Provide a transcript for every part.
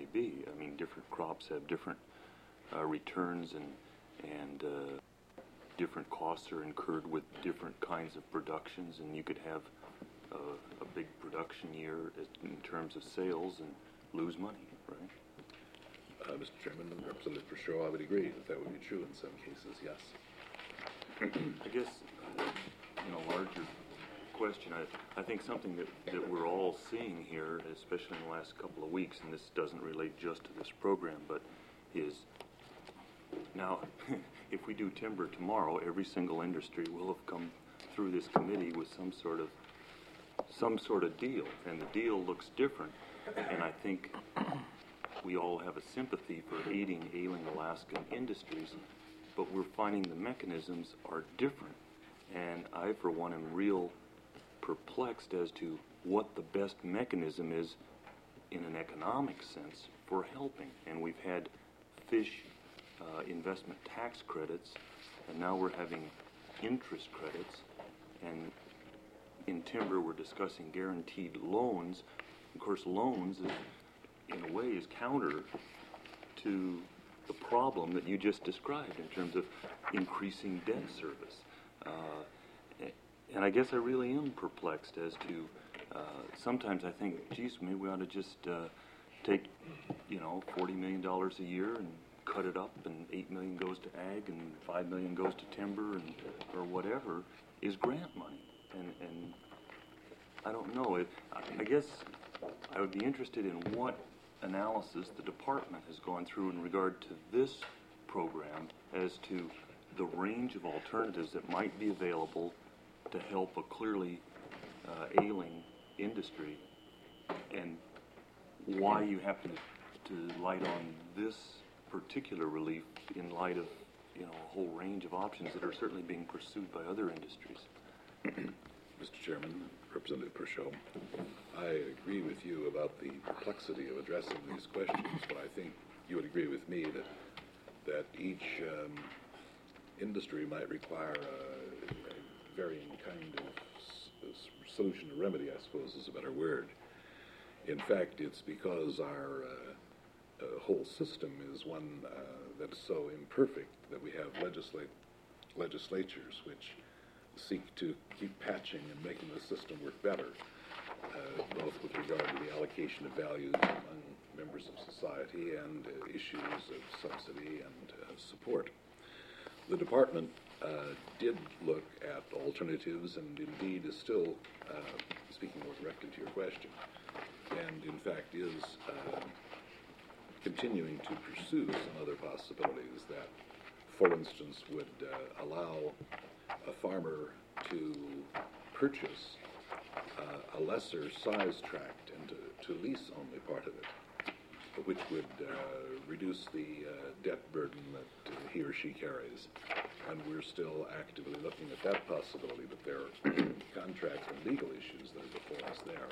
be. I mean, different crops have different returns, and different costs are incurred with different kinds of productions, and you could have a big production year in terms of sales and lose money, right? Mr. Chairman, Representative Purcell, I would agree that that would be true in some cases, yes. I guess, in a larger question, I think something that we're all seeing here, especially in the last couple of weeks, and this doesn't relate just to this program, but is now, if we do timber tomorrow, every single industry will have come through this committee with some sort of deal, and the deal looks different, and I think we all have a sympathy for aiding ailing Alaskan industries, but we're finding the mechanisms are different, and I, for one, am real perplexed as to what the best mechanism is in an economic sense for helping. And we've had fish investment tax credits, and now we're having interest credits, and in timber we're discussing guaranteed loans. Of course, loans in a way is counter to the problem that you just described in terms of increasing debt service. And I guess I really am perplexed as to, sometimes I think, geez, maybe we ought to just take, $40 million a year and cut it up, and $8 million goes to ag and $5 million goes to timber, and or whatever is grant money. And I don't know. I guess I would be interested in what analysis the department has gone through in regard to this program as to the range of alternatives that might be available to help a clearly ailing industry, and why you happen to light on this particular relief in light of a whole range of options that are certainly being pursued by other industries. Mr. Chairman, Representative Purcell, I agree with you about the complexity of addressing these questions, but I think you would agree with me that each industry might require a varying kind of solution or remedy, I suppose is a better word. In fact, it's because our whole system is one that's so imperfect that we have legislatures which seek to keep patching and making the system work better, both with regard to the allocation of values among members of society and issues of subsidy and support. The department did look at alternatives and indeed is still, speaking more directly to your question, and in fact is continuing to pursue some other possibilities that, for instance, would allow a farmer to purchase a lesser size tract and to lease only part of it, which would reduce the debt burden that he or she carries. And we're still actively looking at that possibility, but there are contract and legal issues that are before us there.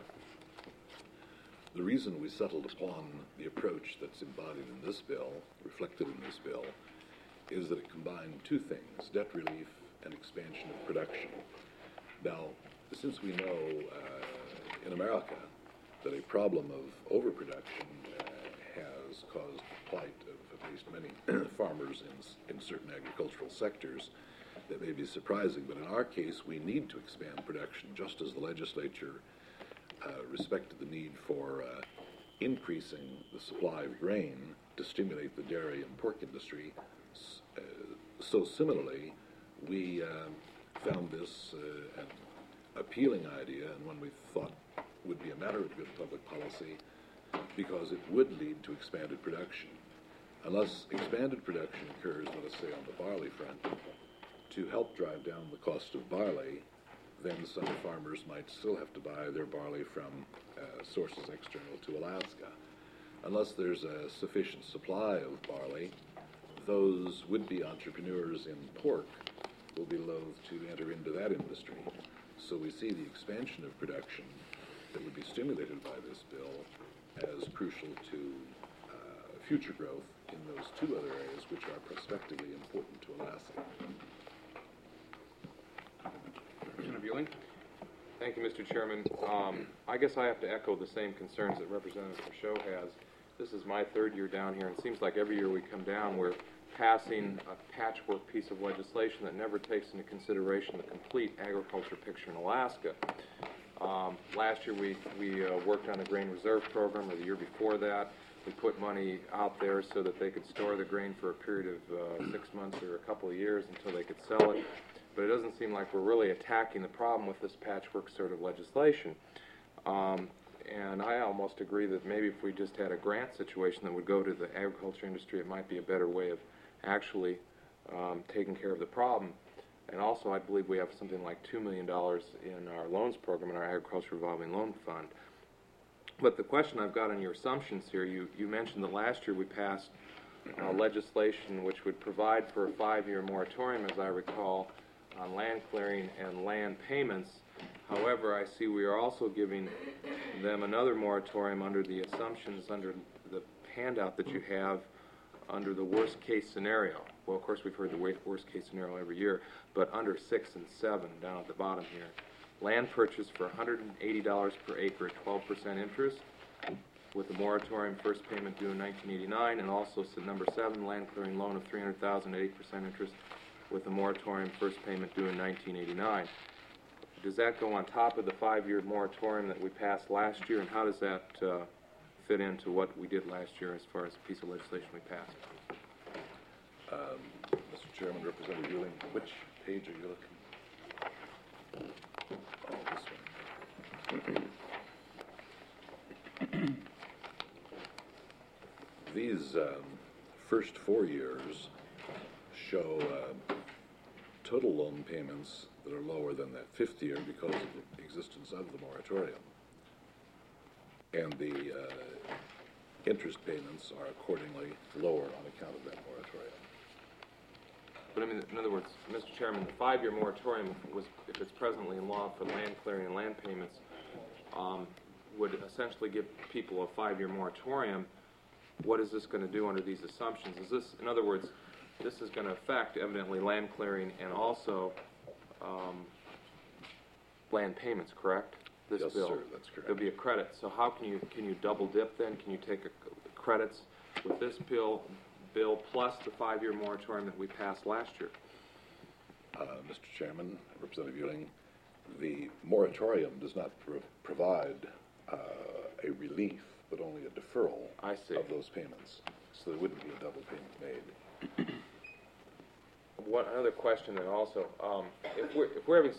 The reason we settled upon the approach that's embodied in this bill, reflected in this bill, is that it combined two things: debt relief and expansion of production. Now, since we know in America that a problem of overproduction has caused the plight of at least many farmers in certain agricultural sectors, that may be surprising, but in our case we need to expand production, just as the legislature respected the need for increasing the supply of grain to stimulate the dairy and pork industry. So similarly, we found this an appealing idea, and one we thought would be a matter of good public policy, because it would lead to expanded production. Unless expanded production occurs, let us say on the barley front, to help drive down the cost of barley, then some farmers might still have to buy their barley from sources external to Alaska. Unless there's a sufficient supply of barley, those would-be entrepreneurs in pork will be loath to enter into that industry. So we see the expansion of production that would be stimulated by this bill as crucial to future growth in those two other areas which are prospectively important to Alaska. Representative Ewing. Thank you, Mr. Chairman. I guess I have to echo the same concerns that Representative Purcell has. This is my third year down here, and it seems like every year we come down, we're passing a patchwork piece of legislation that never takes into consideration the complete agriculture picture in Alaska. Last year we worked on a grain reserve program, or the year before that. We put money out there so that they could store the grain for a period of 6 months or a couple of years until they could sell it. But it doesn't seem like we're really attacking the problem with this patchwork sort of legislation. And I almost agree that maybe if we just had a grant situation that would go to the agriculture industry, it might be a better way of actually taking care of the problem. And also, I believe we have something like $2 million in our loans program, in our agriculture revolving loan fund. But the question I've got on your assumptions here, you mentioned that last year we passed legislation which would provide for a 5-year moratorium, as I recall, on land clearing and land payments. However, I see we are also giving them another moratorium under the assumptions under the handout that you have under the worst case scenario. Well, of course, we've heard the worst case scenario every year, but under 6 and 7 down at the bottom here. Land purchase for $180 per acre at 12% interest, with a moratorium first payment due in 1989, and also number 7, land clearing loan of $300,000 at 8% interest, with a moratorium first payment due in 1989. Does that go on top of the 5-year moratorium that we passed last year, and how does that fit into what we did last year as far as the piece of legislation we passed? Mr. Chairman, Representative Ewing, which page are you looking? Oh, this one. These first 4 years show total loan payments that are lower than that 5th year because of the existence of the moratorium. And the interest payments are accordingly lower on account of that moratorium. But I mean, in other words, Mr. Chairman, the 5-year moratorium was, if it's presently in law for land clearing and land payments, would essentially give people a 5-year moratorium. What is this going to do under these assumptions? Is this, in other words, this is going to affect evidently land clearing and also land payments, correct? This Yes, bill. sir, that's correct. There'll be a credit. So how can you double dip then? Can you take credits with this bill plus the 5-year moratorium that we passed last year? Mr. Chairman, Representative Ewing, the moratorium does not provide a relief, but only a deferral I see. of those payments. So there wouldn't be a double payment made. One other question then also, if we're having,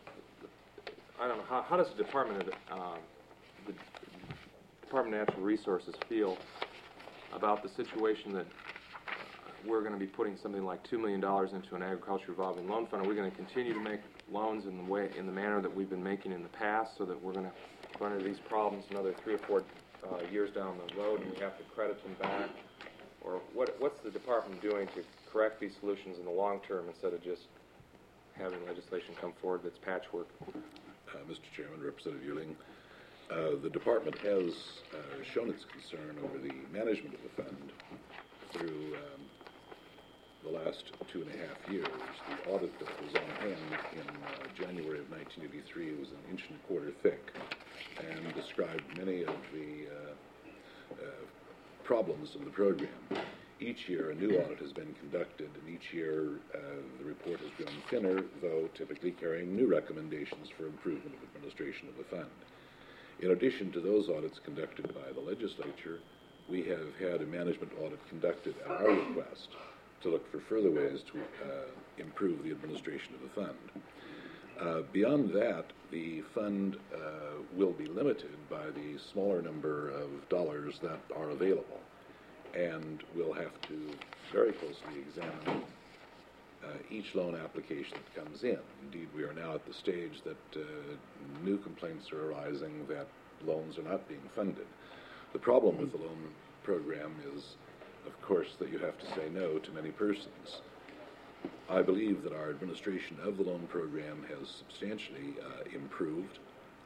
I don't know, how does the Department of Natural Resources feel about the situation that we're going to be putting something like $2 million into an agriculture revolving loan fund? Are we going to continue to make loans in the manner that we've been making in the past, so that we're going to run into these problems another 3 or 4 years down the road, and we have to credit them back? Or what's the department doing to correct these solutions in the long term instead of just having legislation come forward that's patchwork? Mr. Chairman, Representative Ewing, the department has shown its concern over the management of the fund through the last 2.5 years. The audit that was on hand in January of 1983 was 1.25 inches thick and described many of the problems of the program. Each year a new audit has been conducted, and each year the report has grown thinner, though typically carrying new recommendations for improvement of administration of the fund. In addition to those audits conducted by the legislature, we have had a management audit conducted at our request to look for further ways to improve the administration of the fund. Beyond that, the fund will be limited by the smaller number of dollars that are available, and we'll have to very closely examine each loan application that comes in. Indeed, we are now at the stage that new complaints are arising that loans are not being funded. The problem with the loan program is, of course, that you have to say no to many persons. I believe that our administration of the loan program has substantially improved.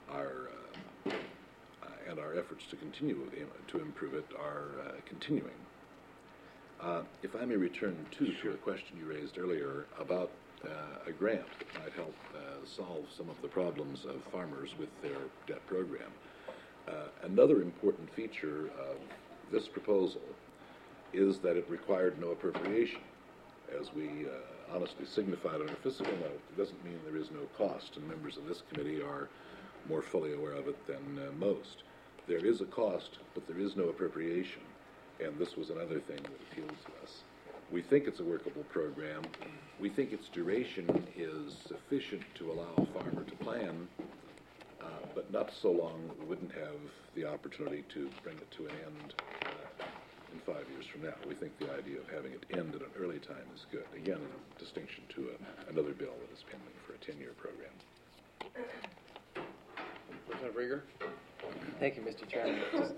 And our efforts to continue to improve it are continuing. If I may return to a question you raised earlier about a grant that might help solve some of the problems of farmers with their debt program. Another important feature of this proposal is that it required no appropriation. As we honestly signified on our fiscal note, it doesn't mean there is no cost, and members of this committee are more fully aware of it than most. There is a cost, but there is no appropriation, and this was another thing that appealed to us. We think it's a workable program. We think its duration is sufficient to allow a farmer to plan, but not so long that we wouldn't have the opportunity to bring it to an end in 5 years from now. We think the idea of having it end at an early time is good. Again, in distinction to another bill that is pending for a 10-year program. Representative Rieger? Thank you, Mr. Chairman.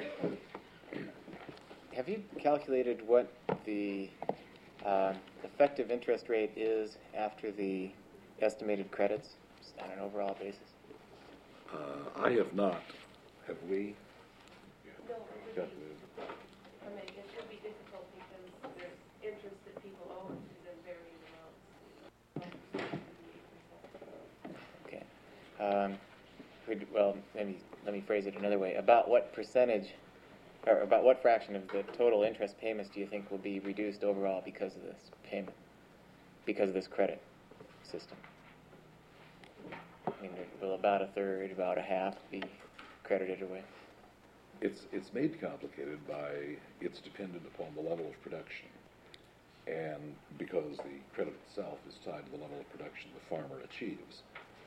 Have you calculated what the effective interest rate is after the estimated credits on an overall basis? I have not. Have we? No, I mean, it would be difficult because there's interest that people owe to the varying amounts. Okay. Well, let me phrase it another way. About what percentage, or about what fraction of the total interest payments do you think will be reduced overall because of this payment, because of this credit system? I mean, will about a third, about a half be credited away? It's made complicated by it's dependent upon the level of production, and because the credit itself is tied to the level of production the farmer achieves.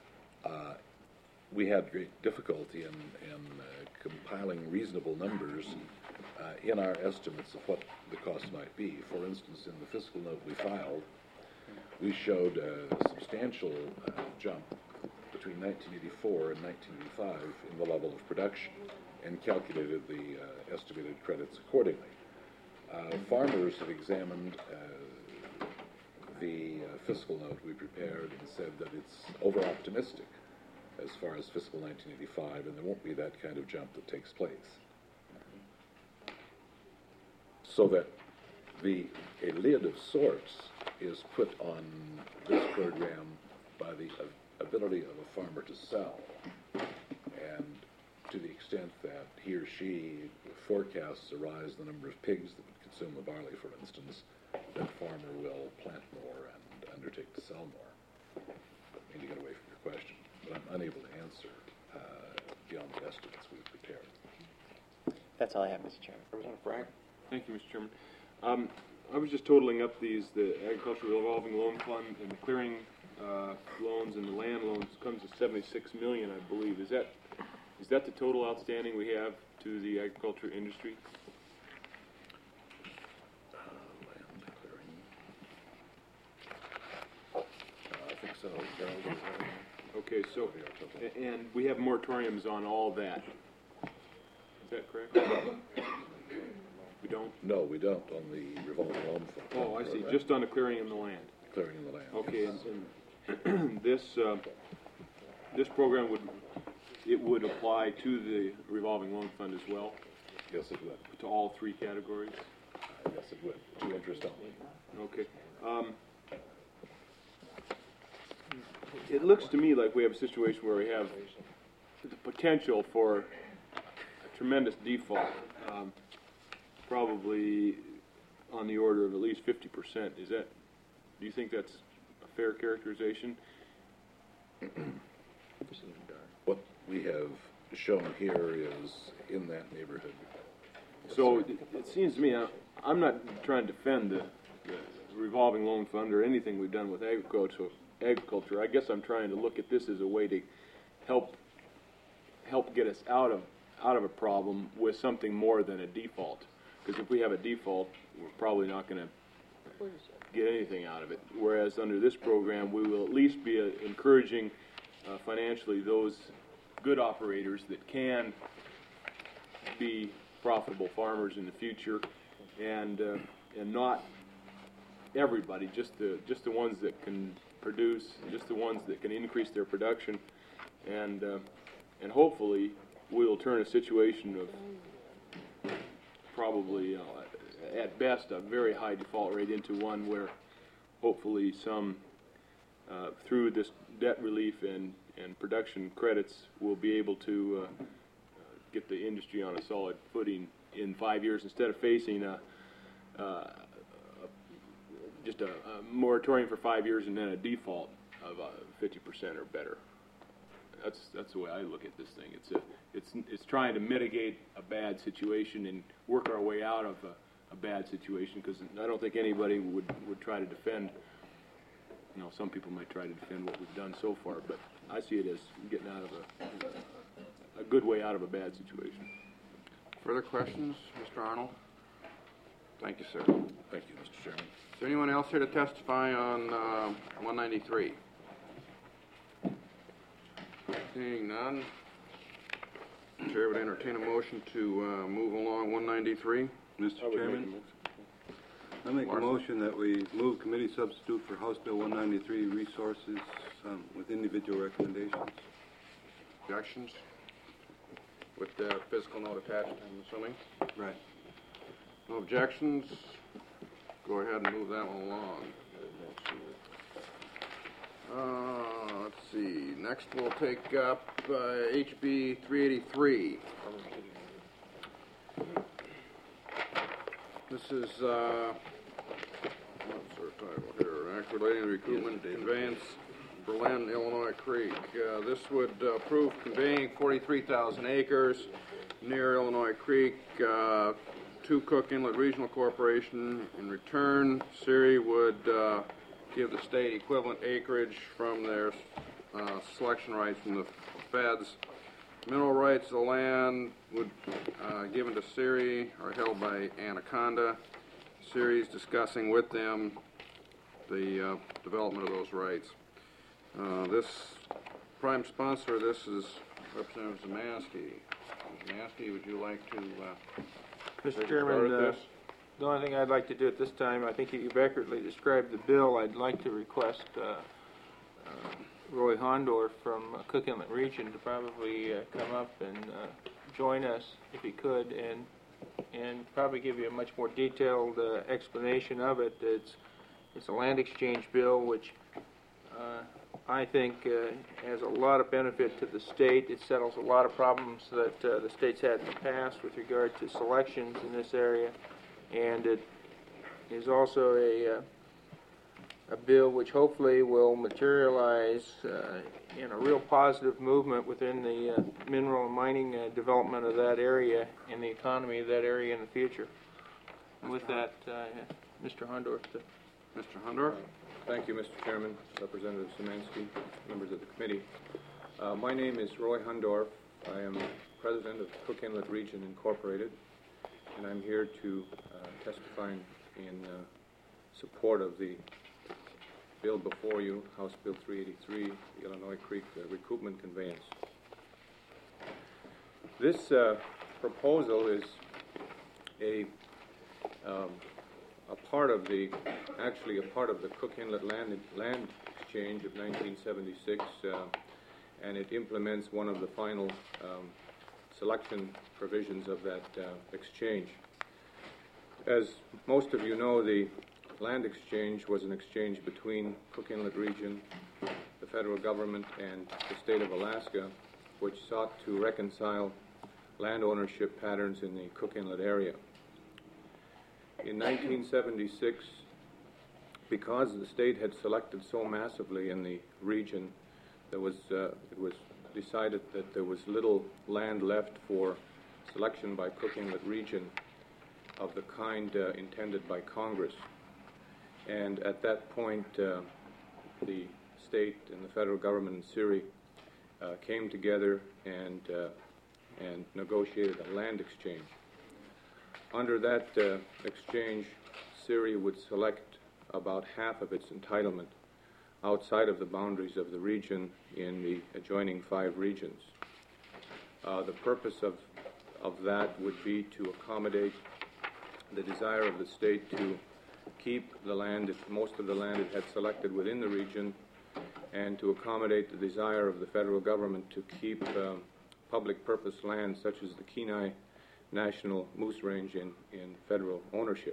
We had great difficulty in compiling reasonable numbers in our estimates of what the cost might be. For instance, in the fiscal note we filed, we showed a substantial jump between 1984 and 1985 in the level of production, and calculated the estimated credits accordingly. Farmers have examined the fiscal note we prepared and said that it's over-optimistic as far as fiscal 1985, and there won't be that kind of jump that takes place. So that a lid of sorts is put on this program by the ability of a farmer to sell, and to the extent that he or she forecasts a rise in the number of pigs that would consume the barley, for instance, that farmer will plant more and undertake to sell more. I mean to get away from your question, but I'm unable to answer beyond the estimates we've prepared. That's all I have, Mr. Chairman. Representative Frank? Thank you, Mr. Chairman. I was just totaling up the agricultural revolving loan fund and the clearing loans and the land loans comes to $76 million, I believe. Is that the total outstanding we have to the agriculture industry? Land clearing. I think so. Gerald, Okay, so, and we have moratoriums on all that. Is that correct? We don't? No, we don't on the revolving loan fund. Oh, I see, just on the clearing and the land. Clearing in the land. Okay, yes. and this program would apply to the revolving loan fund as well, Yes, it would. to all three categories? Yes, it would. To interest only. Okay. It looks to me like we have a situation where we have the potential for a tremendous default, probably on the order of at least 50%. Do you think that's a fair characterization? What we have shown here is in that neighborhood. So it seems to me, I'm not trying to defend the revolving loan fund or anything we've done with agriculture. I guess I'm trying to look at this as a way to help get us out of a problem with something more than a default. Because if we have a default, we're probably not going to get anything out of it. Whereas under this program, we will at least be encouraging financially those good operators that can be profitable farmers in the future, and not everybody, just the ones that can produce, just the ones that can increase their production, and hopefully we'll turn a situation of probably at best a very high default rate into one where hopefully some through this debt relief and production credits we'll be able to get the industry on a solid footing in 5 years instead of facing just a moratorium for 5 years and then a default of 50% or better. That's the way I look at this thing. It's trying to mitigate a bad situation and work our way out of a bad situation, because I don't think anybody would try to defend. You know, some people might try to defend what we've done so far, but I see it as getting out of a good way out of a bad situation. Further questions, Mr. Arnold? Thank you, sir. Thank you, Mr. Chairman. Is there anyone else here to testify on 193? Seeing none, Chair would entertain a motion to move along 193. Mr. Chairman, I make a Larson. motion that we move committee substitute for House Bill 193 resources with individual recommendations. Objections? With the physical note attached, I'm assuming? Right. No objections? Go ahead and move that one along. Let's see. Next we'll take up HB 383. This is what's our title here? Act relating to recoupment conveyance Berlin, Illinois Creek. This would approve conveying 43,000 acres near Illinois Creek to Cook Inlet Regional Corporation. In return, SERI would give the state equivalent acreage from their selection rights from the feds. Mineral rights of the land would given to SERI are held by Anaconda. SERI is discussing with them the development of those rights. This prime sponsor of this is Representative Zemansky. Zemansky, would you like to Mr. Chairman, the only thing I'd like to do at this time, I think you've accurately described the bill. I'd like to request Roy Hondorf from Cook Inlet Region to probably come up and join us if he could, and probably give you a much more detailed explanation of it. It's a land exchange bill which I think has a lot of benefit to the state. It settles a lot of problems that the state's had in the past with regard to selections in this area, and it is also a bill which hopefully will materialize in a real positive movement within the mineral and mining development of that area and the economy of that area in the future. And with that, Mr. Hondorf. Mr. Hondorf? Thank you, Mr. Chairman, Representative Szymanski, members of the committee. My name is Roy Hondorf. I am president of Cook Inlet Region Incorporated, and I'm here to testify in support of the bill before you, House Bill 383, the Illinois Creek recoupment conveyance. This proposal is a part of the Cook Inlet land exchange of 1976, and it implements one of the final selection provisions of that exchange. As most of you know, the land exchange was an exchange between Cook Inlet Region, the federal government, and the state of Alaska, which sought to reconcile land ownership patterns in the Cook Inlet area. In 1976, because the state had selected so massively in the region, it was decided that there was little land left for selection by Cook Inlet Region of the kind intended by Congress. And at that point, the state and the federal government and SERI came together and negotiated a land exchange. Under that exchange, SERI would select about half of its entitlement outside of the boundaries of the region in the adjoining 5 regions. The purpose of that would be to accommodate the desire of the state to keep the land, most of the land it had selected within the region, and to accommodate the desire of the federal government to keep public purpose land such as the Kenai National Moose Range in federal ownership.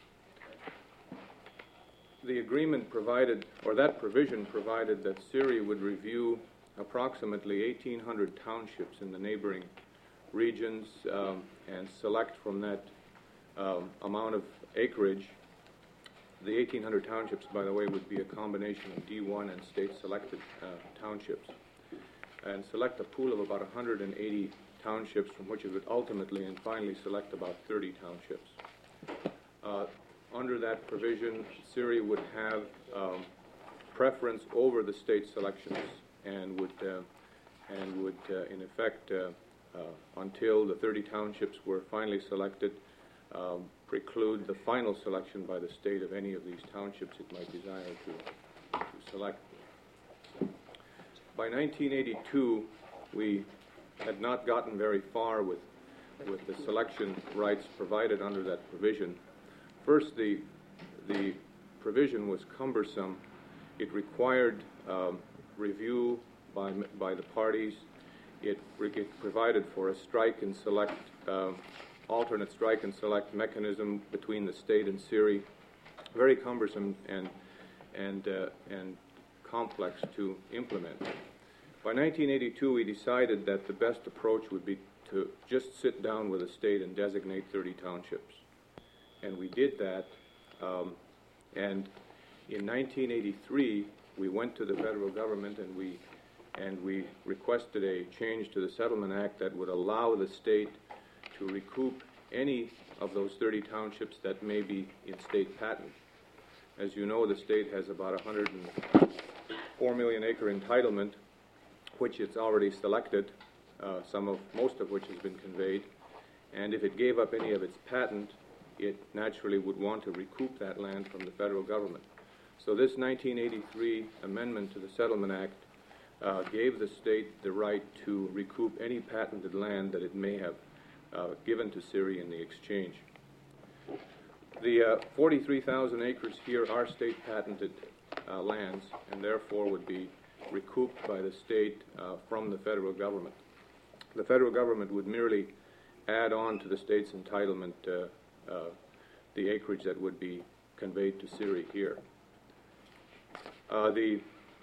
The agreement provided, or that provision provided, that SERI would review approximately 1,800 townships in the neighboring regions and select from that amount of acreage. The 1,800 townships, by the way, would be a combination of D1 and state-selected townships, and select a pool of about 180 townships from which it would ultimately and finally select about 30 townships. Under that provision, SERI would have preference over the state selections and would in effect, until the 30 townships were finally selected, preclude the final selection by the state of any of these townships it might desire to select. By 1982, we had not gotten very far with the selection rights provided under that provision. First, the provision was cumbersome. It required review by the parties. It provided for a strike and select, alternate strike and select mechanism between the state and SERI. Very cumbersome and complex to implement. By 1982, we decided that the best approach would be to just sit down with the state and designate 30 townships. And we did that, and in 1983, we went to the federal government and we requested a change to the Settlement Act that would allow the state to recoup any of those 30 townships that may be in state patent. As you know, the state has about 104 million acre entitlement, which it's already selected, most of which has been conveyed, and if it gave up any of its patent, it naturally would want to recoup that land from the federal government. So this 1983 amendment to the Settlement Act gave the state the right to recoup any patented land that it may have given to SERI in the exchange. The 43,000 acres here are state patented lands and therefore would be recouped by the state from the federal government. The federal government would merely add on to the state's entitlement the acreage that would be conveyed to SERI here. The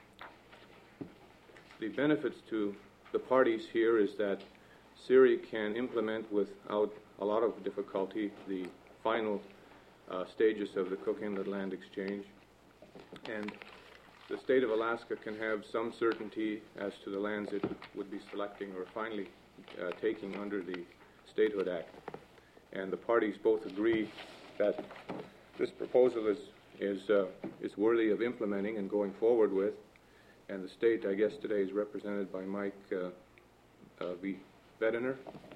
benefits to the parties here is that SERI can implement without a lot of difficulty the final stages of the Cook Inlet Land Exchange, and the state of Alaska can have some certainty as to the lands it would be selecting or finally taking under the Statehood Act. And the parties both agree that this proposal is worthy of implementing and going forward with. And the state, I guess, today is represented by Mike V. Vediner.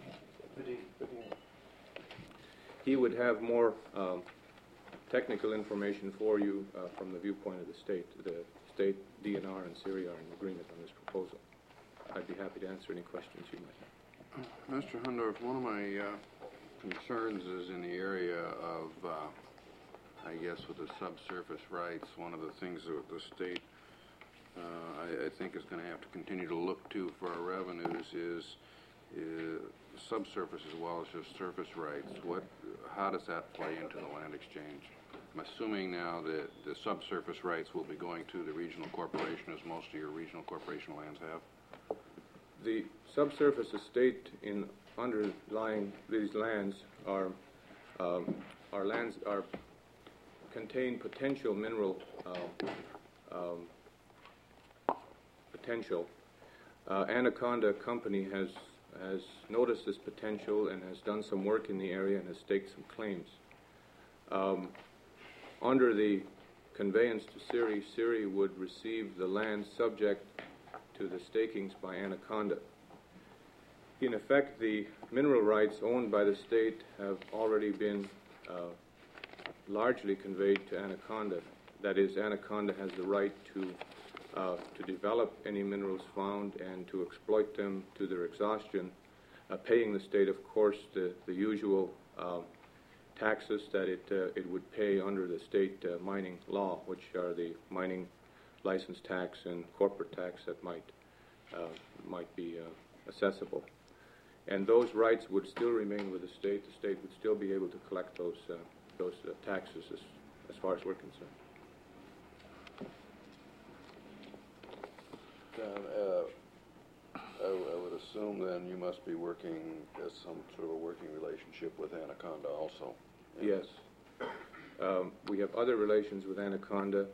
He would have more technical information for you from the viewpoint of the state. The state, DNR, and SERI are in agreement on this proposal. I'd be happy to answer any questions you might have. Mr. Hundorf, one of my concerns is in the area of, I guess, with the subsurface rights. One of the things that the state, I think, is going to have to continue to look to for our revenues is subsurface as well as just surface rights. How does that play into the land exchange? I'm assuming now that the subsurface rights will be going to the regional corporation, as most of your regional corporation lands have. The subsurface estate in underlying these lands contain potential mineral potential. Anaconda Company has noticed this potential and has done some work in the area and has staked some claims. Under the conveyance to SERI, SERI would receive the land subject to the stakings by Anaconda. In effect, the mineral rights owned by the state have already been largely conveyed to Anaconda. That is, Anaconda has the right to develop any minerals found and to exploit them to their exhaustion, paying the state, of course, the usual taxes that it would pay under the state mining law, which are the mining license tax and corporate tax that might be accessible. And those rights would still remain with the state. The state would still be able to collect those taxes as far as we're concerned. I would assume then you must be working as some sort of a working relationship with Anaconda also. Yes. We have other relations with Anaconda.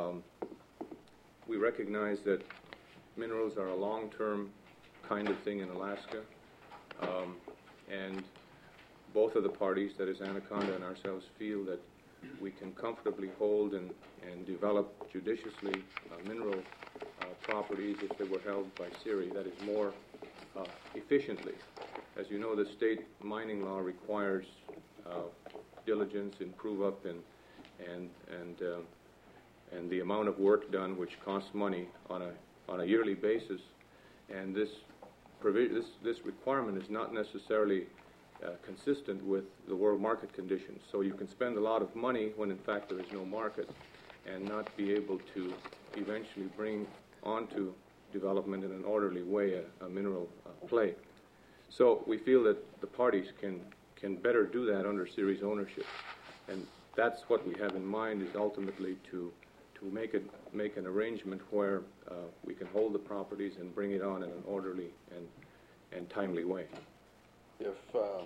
We recognize that minerals are a long-term kind of thing in Alaska, and both of the parties, that is Anaconda and ourselves, feel that we can comfortably hold and develop judiciously mineral properties if they were held by CIRI, that is more efficiently. As you know, the state mining law requires diligence, improve up, and the amount of work done, which costs money on a yearly basis, and this requirement is not necessarily consistent with the world market conditions. So you can spend a lot of money when in fact there is no market, and not be able to eventually bring onto development in an orderly way a mineral play. So we feel that the parties can better do that under CIRI's ownership, and that's what we have in mind, is ultimately to make an arrangement where we can hold the properties and bring it on in an orderly and timely way. If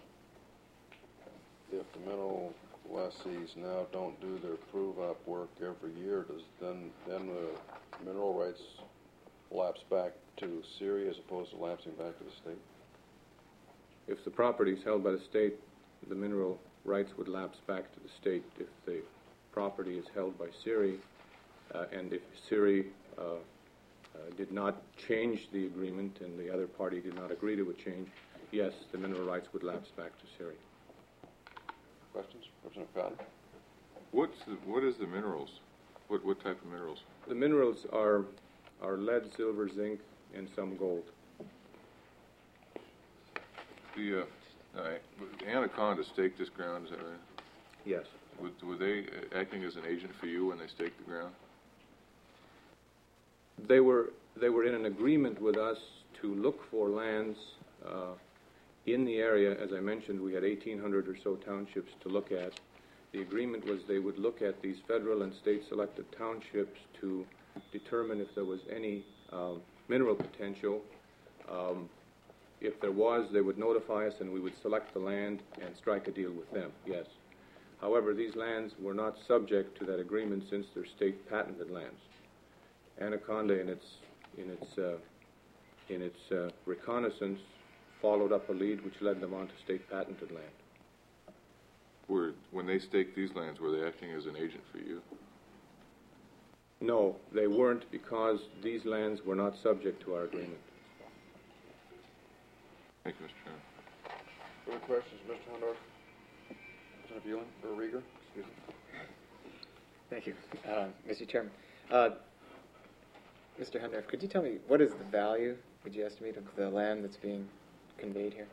the mineral lessees now don't do their prove-up work every year, does then the mineral rights lapse back to CIRI as opposed to lapsing back to the state? If the property is held by the state, the mineral rights would lapse back to the state. If the property is held by CIRI, and if CIRI did not change the agreement and the other party did not agree to a change, yes, the mineral rights would lapse back to CIRI. Questions? Representative Cotton? What is the minerals? What type of minerals? The minerals are lead, silver, zinc, and some gold. The Anaconda staked this ground, is that right? Yes. Were they acting as an agent for you when they staked the ground? They were in an agreement with us to look for lands in the area. As I mentioned, we had 1,800 or so townships to look at. The agreement was they would look at these federal and state selected townships to determine if there was any mineral potential. If there was, they would notify us and we would select the land and strike a deal with them, yes. However, these lands were not subject to that agreement since they're state patented lands. Anaconda in its reconnaissance followed up a lead which led them onto state patented land. When they staked these lands, were they acting as an agent for you? No, they weren't, because these lands were not subject to our agreement. Thank you, Mr. Chairman. Further questions, Mr. Hundorf? Representative Ewing or Rieger? Excuse me. Thank you, Mr. Chairman. Mr. Hundorf, could you tell me what is the value, would you estimate, of the land that's being conveyed here?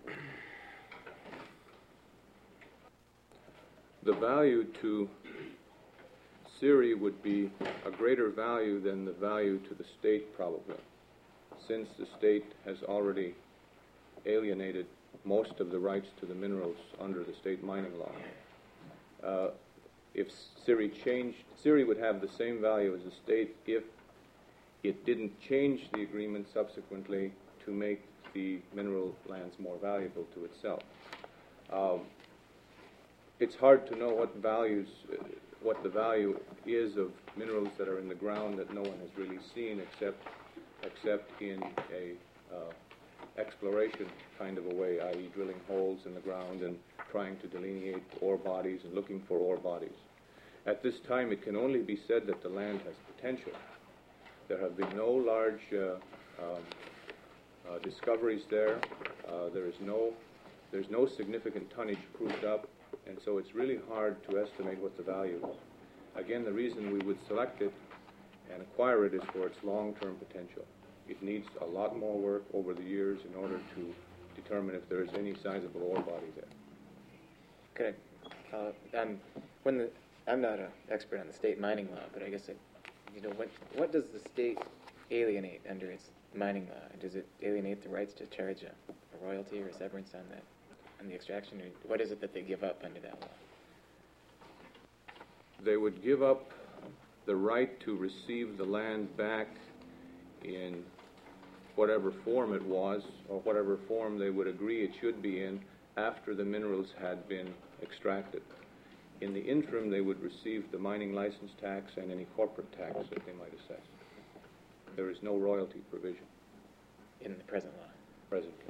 The value to CIRI would be a greater value than the value to the state, probably, since the state has already alienated most of the rights to the minerals under the state mining law. If CIRI changed, CIRI would have the same value as the state if it didn't change the agreement subsequently to make the mineral lands more valuable to itself. It's hard to know what the value is of minerals that are in the ground that no one has really seen except in a exploration kind of a way, i.e. drilling holes in the ground and trying to delineate ore bodies and looking for ore bodies. At this time, it can only be said that the land has potential. There have been no large discoveries there. There's no significant tonnage proved up, and so it's really hard to estimate what the value is. Again, the reason we would select it and acquire it is for its long-term potential. It needs a lot more work over the years in order to determine if there is any sizable ore body there. Okay. I'm not an expert on the state mining law, but I guess what does the state alienate under its mining law? Does it alienate the rights to charge a royalty or a severance on the extraction, or what is it that they give up under that law? They would give up the right to receive the land back in whatever form it was, or whatever form they would agree it should be in, after the minerals had been extracted. In the interim, they would receive the mining license tax and any corporate tax that they might assess. There is no royalty provision in the present law. presently.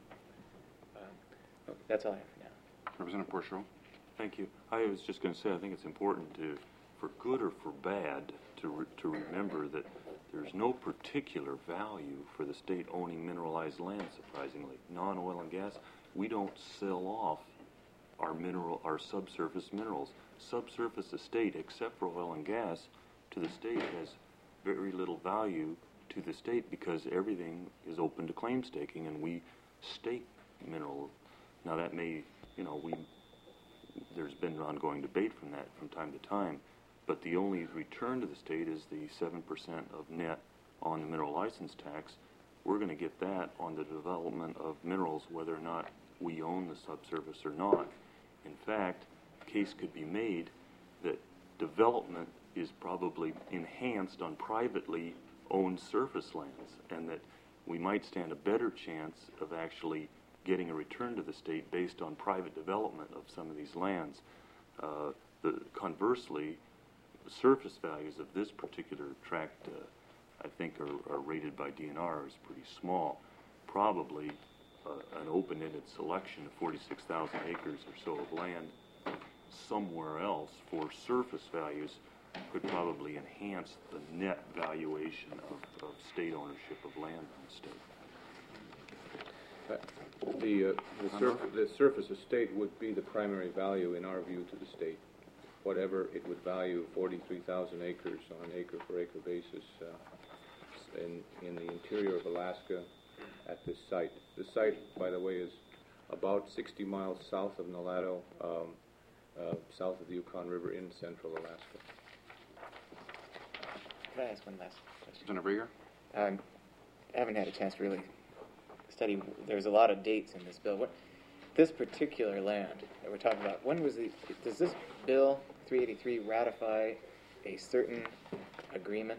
Okay, that's all I have for now. Representative Porchon. Thank you. I was just going to say, I think it's important to, for good or for bad, to remember that there's no particular value for the state owning mineralized land, surprisingly. Non-oil and gas, we don't sell off our subsurface minerals. Subsurface estate, except for oil and gas, to the state has very little value to the state because everything is open to claim staking, and we stake mineral. Now that may, there's been ongoing debate from that from time to time, but the only return to the state is the 7% of net on the mineral license tax. We're going to get that on the development of minerals, whether or not we own the subsurface or not. In fact, a case could be made that development is probably enhanced on privately owned surface lands, and that we might stand a better chance of actually getting a return to the state based on private development of some of these lands. Conversely, the surface values of this particular tract, I think, are rated by DNR as pretty small. Probably an open-ended selection of 46,000 acres or so of land somewhere else for surface values could probably enhance the net valuation of state ownership of land in the state. The surface estate would be the primary value in our view to the state. Whatever it would value 43,000 acres on an acre-for-acre basis in the interior of Alaska at this site. The site, by the way, is about 60 miles south of Nulato, south of the Yukon River in central Alaska. Could I ask one last question? Senator Breger. I haven't had a chance to really study. There's a lot of dates in this bill. This particular land that we're talking about, does this bill 383 ratify a certain agreement?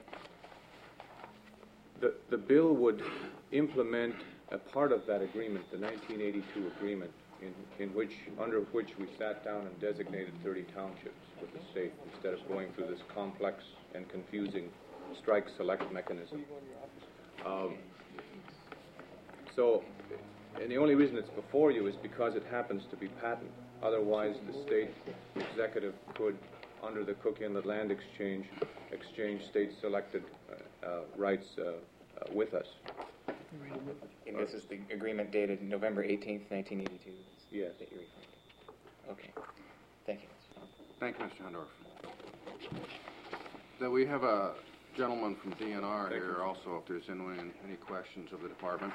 The bill would implement a part of that agreement, the 1982 agreement, under which we sat down and designated 30 townships with the state instead of going through this complex and confusing strike select mechanism. And the only reason it's before you is because it happens to be patent. Otherwise, the state executive could, under the Cook Inlet Land Exchange state-selected rights with us. And this is the agreement dated November 18th, 1982? Yes. That you're referring to. Okay. Thank you. Thank you, Mr. Hundorf. Then we have a gentleman from DNR here also, if there's any questions of the department.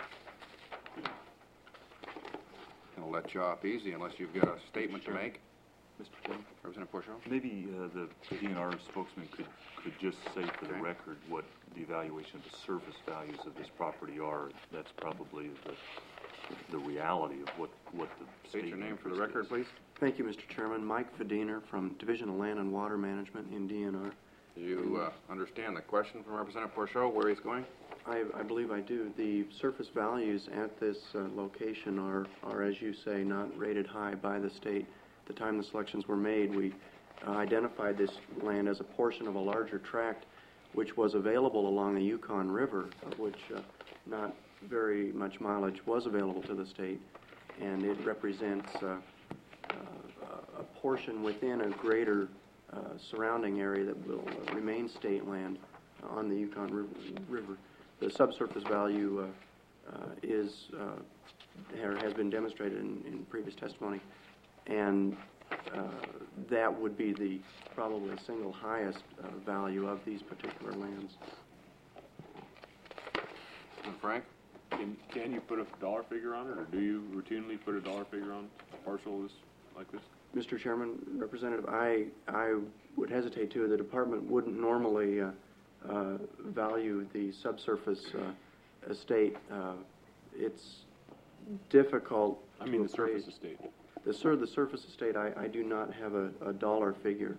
I'll let you off easy unless you've got a statement to make. Mr. Chairman? Representative Porchon? Maybe the DNR spokesman could just say for the record what the evaluation of the surface values of this property are. That's probably the reality of what the state. State your name for the record, please. Thank you, Mr. Chairman. Mike Fediner from Division of Land and Water Management in DNR. Do you understand the question from Representative Porchon, where he's going? I believe I do. The surface values at this location are, as you say, not rated high by the state. At the time the selections were made, we identified this land as a portion of a larger tract which was available along the Yukon River, of which not very much mileage was available to the state, and it represents a portion within a greater surrounding area that will remain state land on the Yukon River. The subsurface value has been demonstrated in previous testimony, and that would be the probably single highest value of these particular lands. And Frank? Can you put a dollar figure on it, or do you routinely put a dollar figure on a parcel like this? Mr. Chairman, Representative, I would hesitate to. The department wouldn't normally value the subsurface estate. It's difficult. I mean the surface estate. The surface estate, I do not have a dollar figure.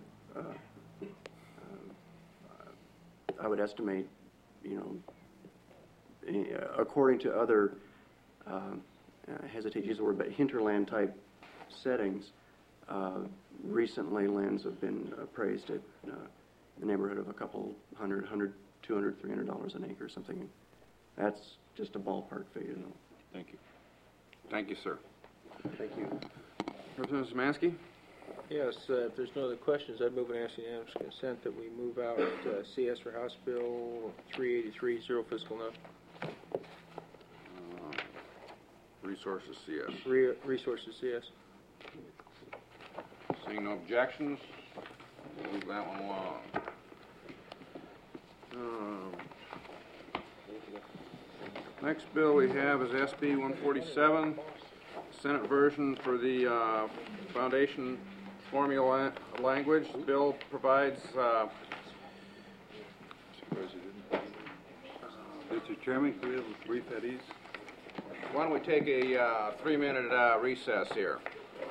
I would estimate, according to other, I hesitate to use the word, but hinterland type settings, recently lands have been appraised at the neighborhood of a couple $100, $200, $300 an acre, something. That's just a ballpark figure. Thank you. Thank you, sir. Thank you. Representative Szymanski? Yes, if there's no other questions, I'd move and ask unanimous consent that we move out CS for House Bill 383, zero fiscal note. Resources, CS. Resources, CS. Seeing no objections, we'll move that one along. Next bill we have is SB 147, Senate version for the foundation formula language. The bill provides Mr. Chairman, can we have a brief at ease? why don't we take a 3-minute recess here?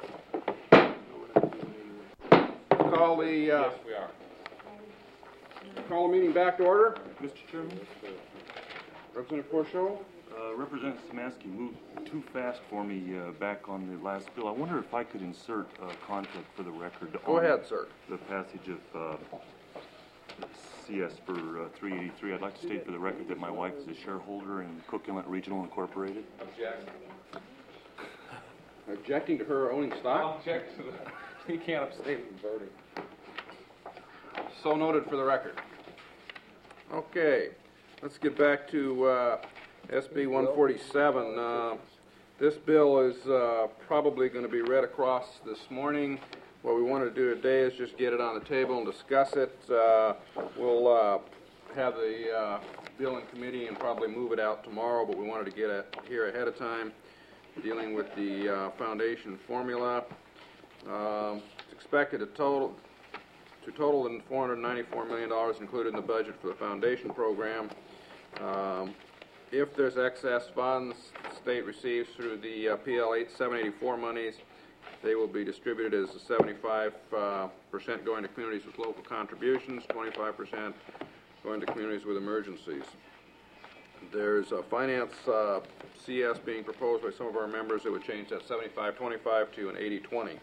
Call the Yes, we are. call the meeting back to order. Mr. Chairman? Representative Porchel? Representative Szymanski moved too fast for me back on the last bill. I wonder if I could insert conflict for the record. Go on ahead, sir. The passage of CS for 383. I'd like to state for the record that my wife is a shareholder in Cook Inlet Regional Incorporated. Object. Objecting to her owning stock? Object to the, he can't abstain from voting. So noted for the record. Okay, let's get back to SB 147. This bill is probably going to be read across this morning. What we want to do today is just get it on the table and discuss it. We'll have the bill in committee and probably move it out tomorrow, but we wanted to get it here ahead of time, dealing with the foundation formula. It's expected to total in $494 million included in the budget for the foundation program. If there's excess funds the state receives through the PL 784 monies, they will be distributed as 75% going to communities with local contributions, 25% going to communities with emergencies. There's a finance CS being proposed by some of our members that would change that 75-25 to an 80-20.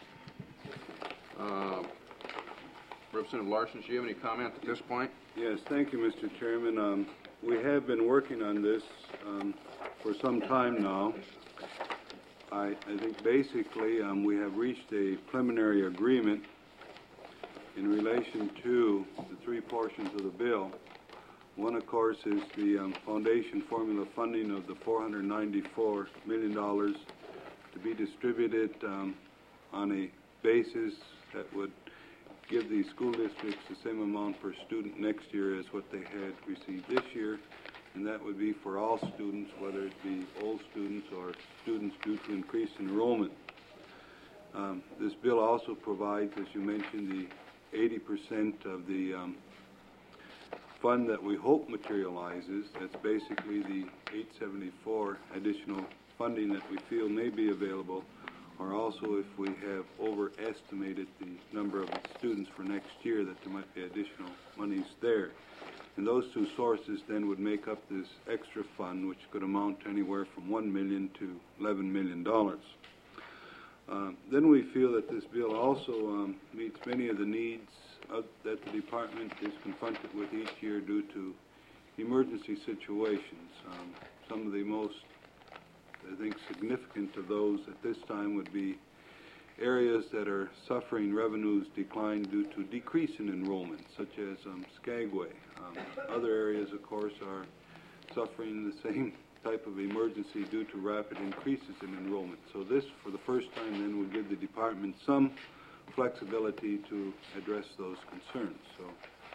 Representative Larson, do you have any comment at this point? Yes, thank you, Mr. Chairman. We have been working on this for some time now. I think basically we have reached a preliminary agreement in relation to the three portions of the bill. One, of course, is the foundation formula funding of the $494 million to be distributed on a basis that would give the school districts the same amount per student next year as what they had received this year, and that would be for all students, whether it be old students or students due to increased enrollment. This bill also provides, as you mentioned, the 80% of the fund that we hope materializes. That's basically the 874 additional funding that we feel may be available, or also if we have overestimated the number of students for next year, that there might be additional monies there. And those two sources then would make up this extra fund, which could amount to anywhere from $1 million to $11 million. Then we feel that this bill also meets many of the needs that the department is confronted with each year due to emergency situations. Some of the most, I think, significant of those at this time would be areas that are suffering revenues decline due to decrease in enrollment, such as Skagway. Other areas, of course, are suffering the same type of emergency due to rapid increases in enrollment. So this, for the first time, then, will give the department some flexibility to address those concerns. So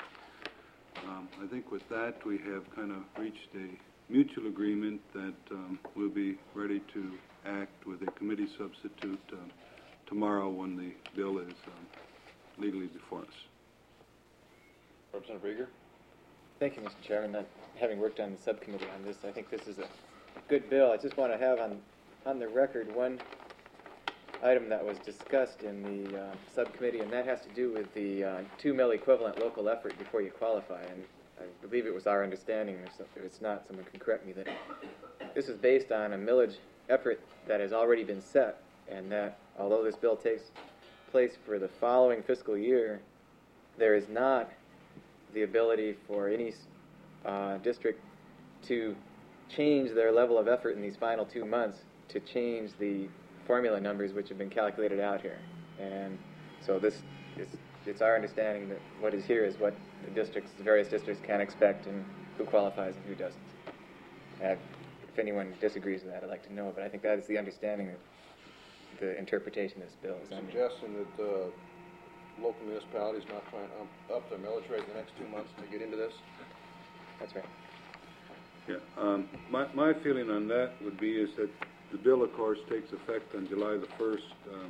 I think with that, we have kind of reached a mutual agreement that we'll be ready to act with a committee substitute tomorrow when the bill is legally before us. Representative Rieger? Thank you, Mr. Chairman. Having worked on the subcommittee on this, I think this is a good bill. I just want to have on the record one item that was discussed in the subcommittee, and that has to do with the 2 mil equivalent local effort before you qualify. And I believe it was our understanding, if it's not, someone can correct me, that this is based on a millage effort that has already been set, and that although this bill takes place for the following fiscal year, there is not the ability for any district to change their level of effort in these final 2 months to change the formula numbers which have been calculated out here. And so it's our understanding that what is here is what the various districts can expect, and who qualifies and who doesn't. If anyone disagrees with that, I'd like to know, but I think that is the understanding of the interpretation of this bill is under. Suggesting that local municipalities not trying to up their millage rate in the next 2 months to get into this? That's right. Yeah, my feeling on that would be is that the bill, of course, takes effect on July the 1st,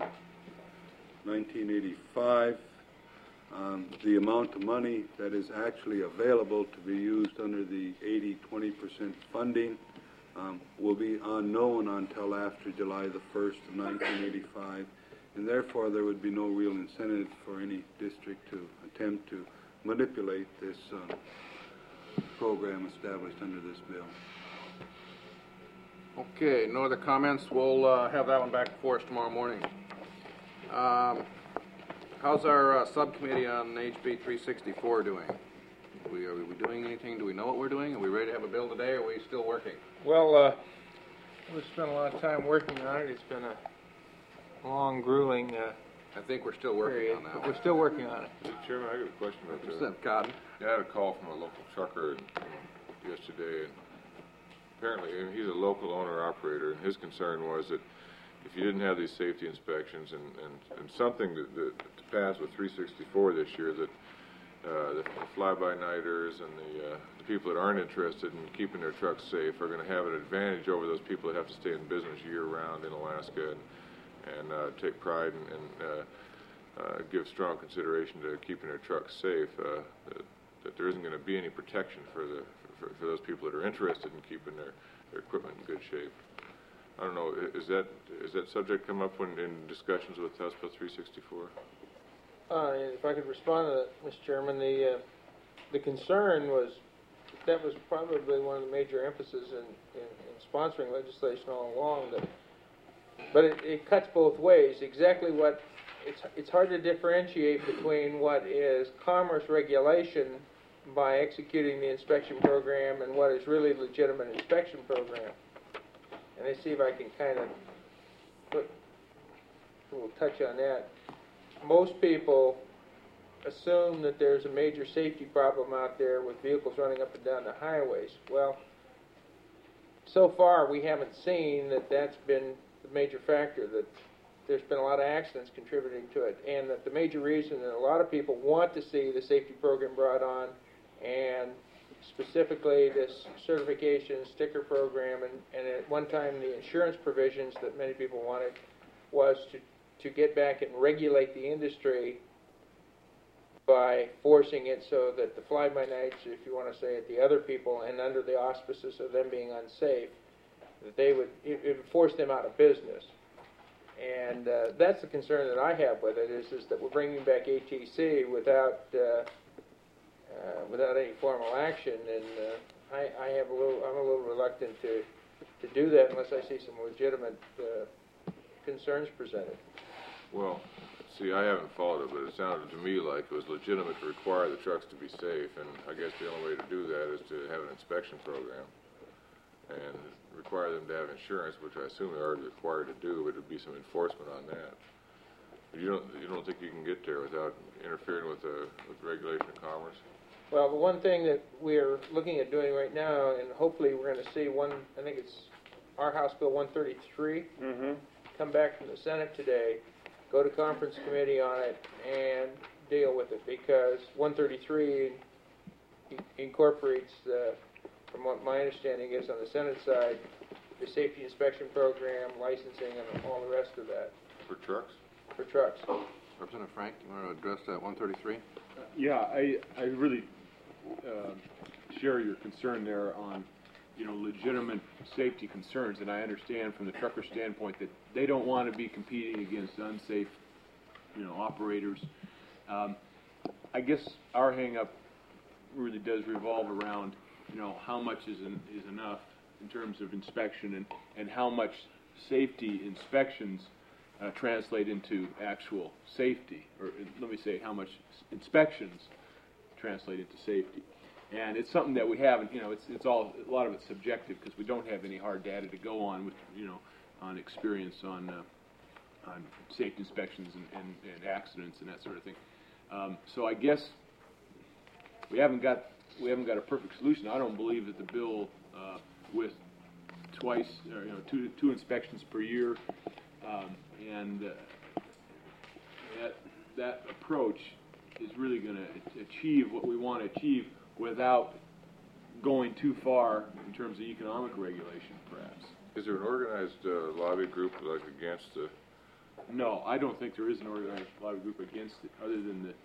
1985. The amount of money that is actually available to be used under the 80-20% funding will be unknown until after July the 1st of 1985, and therefore there would be no real incentive for any district to attempt to manipulate this program established under this bill. Okay, no other comments. We'll have that one back before us tomorrow morning. How's our subcommittee on HB 364 doing? Are we doing anything? Do we know what we're doing? Are we ready to have a bill today, or are we still working? Well, we've spent a lot of time working on it. It's been a long, grueling I think we're still working period, on that but one. we're still working on it. Mr. Chairman, I got a question about that. Representative Cotton. I had a call from a local trucker yesterday, and apparently he's a local owner-operator, and his concern was that if you didn't have these safety inspections and something to pass with 364 this year, that the fly-by-nighters and the people that aren't interested in keeping their trucks safe are going to have an advantage over those people that have to stay in business year-round in Alaska and take pride and give strong consideration to keeping their trucks safe. That there isn't going to be any protection for those people that are interested in keeping their equipment in good shape. I don't know. Is that subject come up in discussions with House Bill 364? If I could respond to that, Mr. Chairman, the concern was that was probably one of the major emphases in sponsoring legislation all along. But it cuts both ways. Exactly what it's hard to differentiate between what is commerce regulation by executing the inspection program and what is really legitimate inspection program. And let's see if I can kind of put a little touch on that. Most people assume that there's a major safety problem out there with vehicles running up and down the highways. Well, so far we haven't seen that that's been the major factor, that there's been a lot of accidents contributing to it, and that the major reason that a lot of people want to see the safety program brought on, and specifically this certification sticker program, and at one time the insurance provisions that many people wanted, was to get back and regulate the industry by forcing it so that the fly-by-nights, if you want to say it, the other people, and under the auspices of them being unsafe, that it would force them out of business. And that's the concern that I have with it, is that we're bringing back ATC without any formal action, and I'm a little reluctant to do that unless I see some legitimate concerns presented. Well, see, I haven't followed it, but it sounded to me like it was legitimate to require the trucks to be safe, and I guess the only way to do that is to have an inspection program and require them to have insurance, which I assume they're already required to do, but there'd be some enforcement on that. But you don't think you can get there without interfering with regulation of commerce? Well, the one thing that we're looking at doing right now, and hopefully we're going to see I think it's our House Bill 133, come back from the Senate today, go to conference committee on it, and deal with it, because 133 incorporates, from what my understanding is on the Senate side, the safety inspection program, licensing, and all the rest of that. For trucks? For trucks. Representative Frank, you want to address that 133? Yeah, I really share your concern there on, legitimate safety concerns, and I understand from the trucker standpoint that they don't want to be competing against unsafe, operators. I guess our hang-up really does revolve around, how much is enough in terms of inspection, and how much safety inspections translate into actual safety, or let me say how much inspections translate into safety. And it's something that we haven't, it's all, a lot of it's subjective because we don't have any hard data to go on with, on experience on safety inspections and accidents and that sort of thing. So I guess we haven't got a perfect solution. I don't believe that the bill with twice, or two inspections per year, and that approach is really going to achieve what we want to achieve without going too far in terms of economic regulation, perhaps. Is there an organized lobby group like against the? No, I don't think there is an organized lobby group against it, other than the,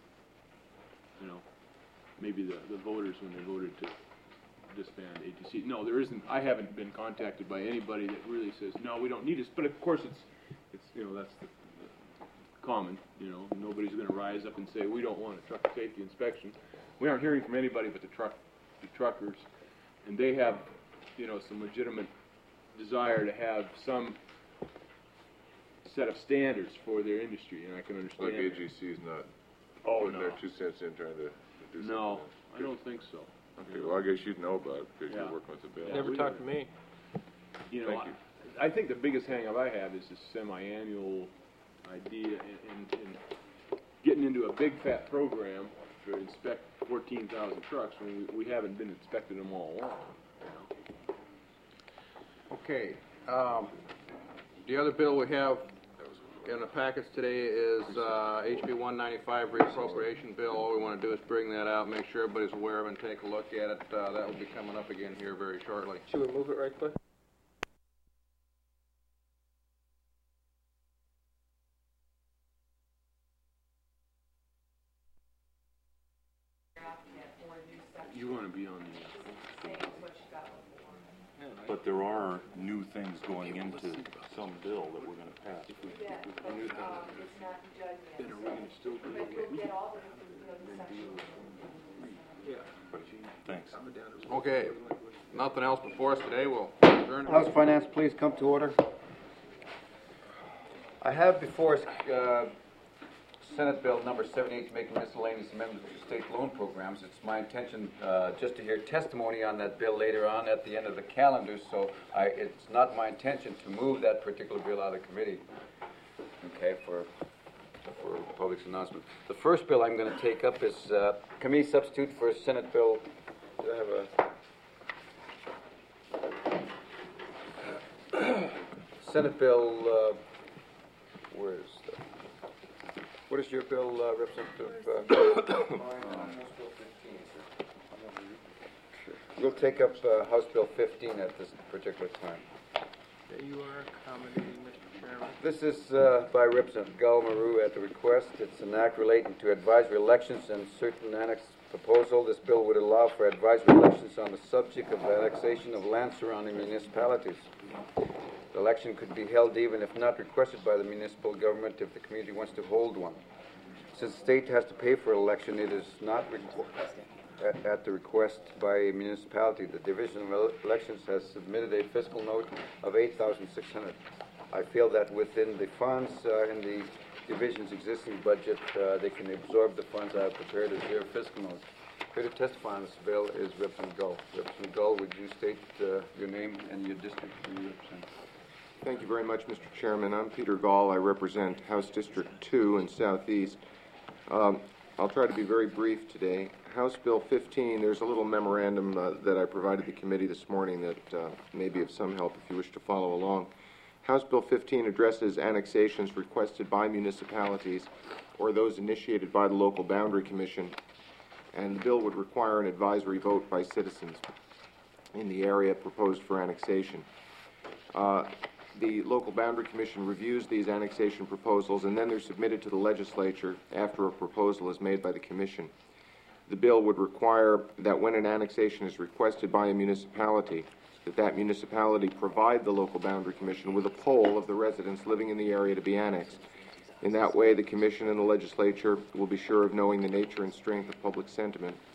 maybe the voters when they voted to disband ATC. No, there isn't. I haven't been contacted by anybody that really says no, we don't need this. But of course, it's that's the common. Nobody's going to rise up and say we don't want a truck safety inspection. We aren't hearing from anybody but the truckers, and they have some legitimate desire to have some set of standards for their industry, and I can understand. Like AGC is not putting their 2 cents in trying to do something. No, I don't think so. Okay, well, I guess you'd know about it because you're working with the bill. Never talked to me. Thank you. I think the biggest hang-up I have is this semi-annual idea and getting into a big fat program to inspect 14,000 trucks when we haven't been inspecting them all along. Okay. The other bill we have in the packets today is HB 195 reappropriation bill. All we want to do is bring that out, make sure everybody's aware of it, and take a look at it. That will be coming up again here very shortly. Should we move it right quick? You want to be on the... But there are new things going into some bill that we're going to pass. Yeah, but it's not done yet. Then are we going to still do But we'll get all the sections. Thanks. Okay. Nothing else before us today. We'll adjourn. House Finance, please come to order. I have before us Senate Bill number 78, making miscellaneous amendments to state loan programs. It's my intention just to hear testimony on that bill later on at the end of the calendar, so it's not my intention to move that particular bill out of committee, okay, for public's announcement. The first bill I'm going to take up is committee substitute for Senate Bill. Do I have a Senate Bill? Where is the? What is your bill, Representative? We'll take up House Bill 15 at this particular time. There you are, accommodating, Mr. Chairman. This is by Representative Gull Maru at the request. It's an act relating to advisory elections and certain annex proposal. This bill would allow for advisory elections on the subject of annexation of land surrounding municipalities. The election could be held even if not requested by the municipal government if the community wants to hold one. Since the state has to pay for an election, it is not at the request by a municipality. The Division of Elections has submitted a fiscal note of $8,600. I feel that within the funds in the division's existing budget, they can absorb the funds I have prepared as their fiscal note. Here to testify on this bill is Representative Gull. Representative Gull, would you state your name and your district you represent? Thank you very much, Mr. Chairman. I'm Peter Gall. I represent House District 2 in Southeast. I'll try to be very brief today. House Bill 15, there's a little memorandum that I provided the committee this morning that may be of some help if you wish to follow along. House Bill 15 addresses annexations requested by municipalities or those initiated by the Local Boundary Commission, and the bill would require an advisory vote by citizens in the area proposed for annexation. The Local Boundary Commission reviews these annexation proposals, and then they're submitted to the legislature after a proposal is made by the Commission. The bill would require that when an annexation is requested by a municipality, that municipality provide the Local Boundary Commission with a poll of the residents living in the area to be annexed. In that way, the Commission and the legislature will be sure of knowing the nature and strength of public sentiment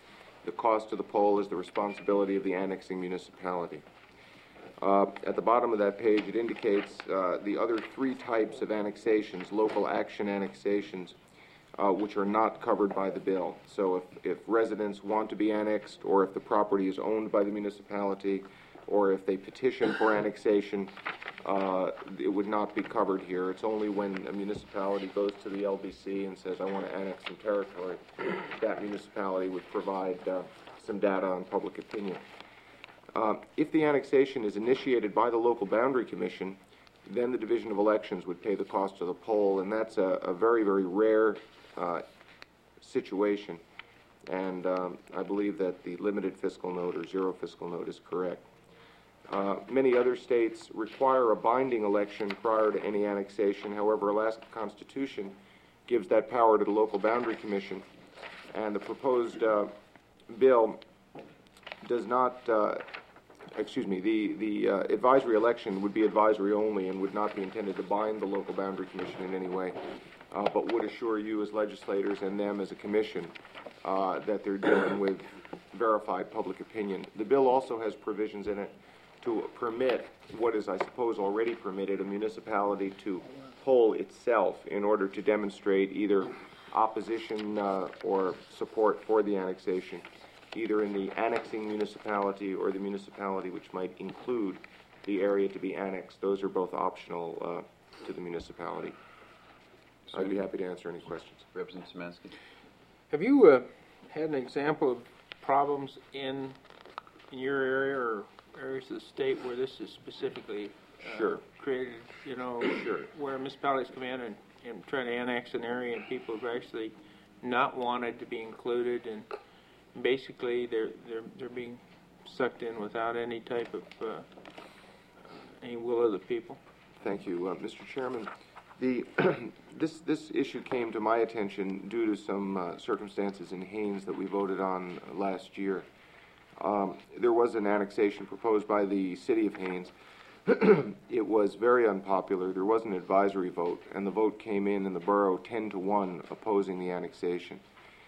the cost of the pole is the responsibility of the annexing municipality. At the bottom of that page, it indicates the other three types of annexations, local action annexations, which are not covered by the bill. So if residents want to be annexed, or if the property is owned by the municipality, or if they petition for annexation, it would not be covered here. It's only when a municipality goes to the LBC and says, I want to annex some territory, that municipality would provide some data on public opinion. If the annexation is initiated by the local boundary commission, then the Division of Elections would pay the cost of the poll, and that's a very, very rare situation. And I believe that the limited fiscal note or zero fiscal note is correct. Many other states require a binding election prior to any annexation. However, Alaska Constitution gives that power to the local boundary commission, and the proposed bill does not, the advisory election would be advisory only and would not be intended to bind the local boundary commission in any way, but would assure you as legislators and them as a commission that they're dealing with verified public opinion. The bill also has provisions in it to permit what is, I suppose, already permitted, a municipality to poll itself in order to demonstrate either opposition or support for the annexation, either in the annexing municipality or the municipality which might include the area to be annexed. Those are both optional to the municipality. I'd be happy to answer any questions. Representative Szymanski. Have you had an example of problems in your area or areas of the state where this is specifically created, Sure. where municipalities come in and try to annex an area and people have actually not wanted to be included, and basically they're being sucked in without any type of any will of the people? Thank you, Mr. Chairman. This issue came to my attention due to some circumstances in Haines that we voted on last year. There was an annexation proposed by the city of Haines. It was very unpopular. There was an advisory vote, and the vote came in the borough 10-1 opposing the annexation.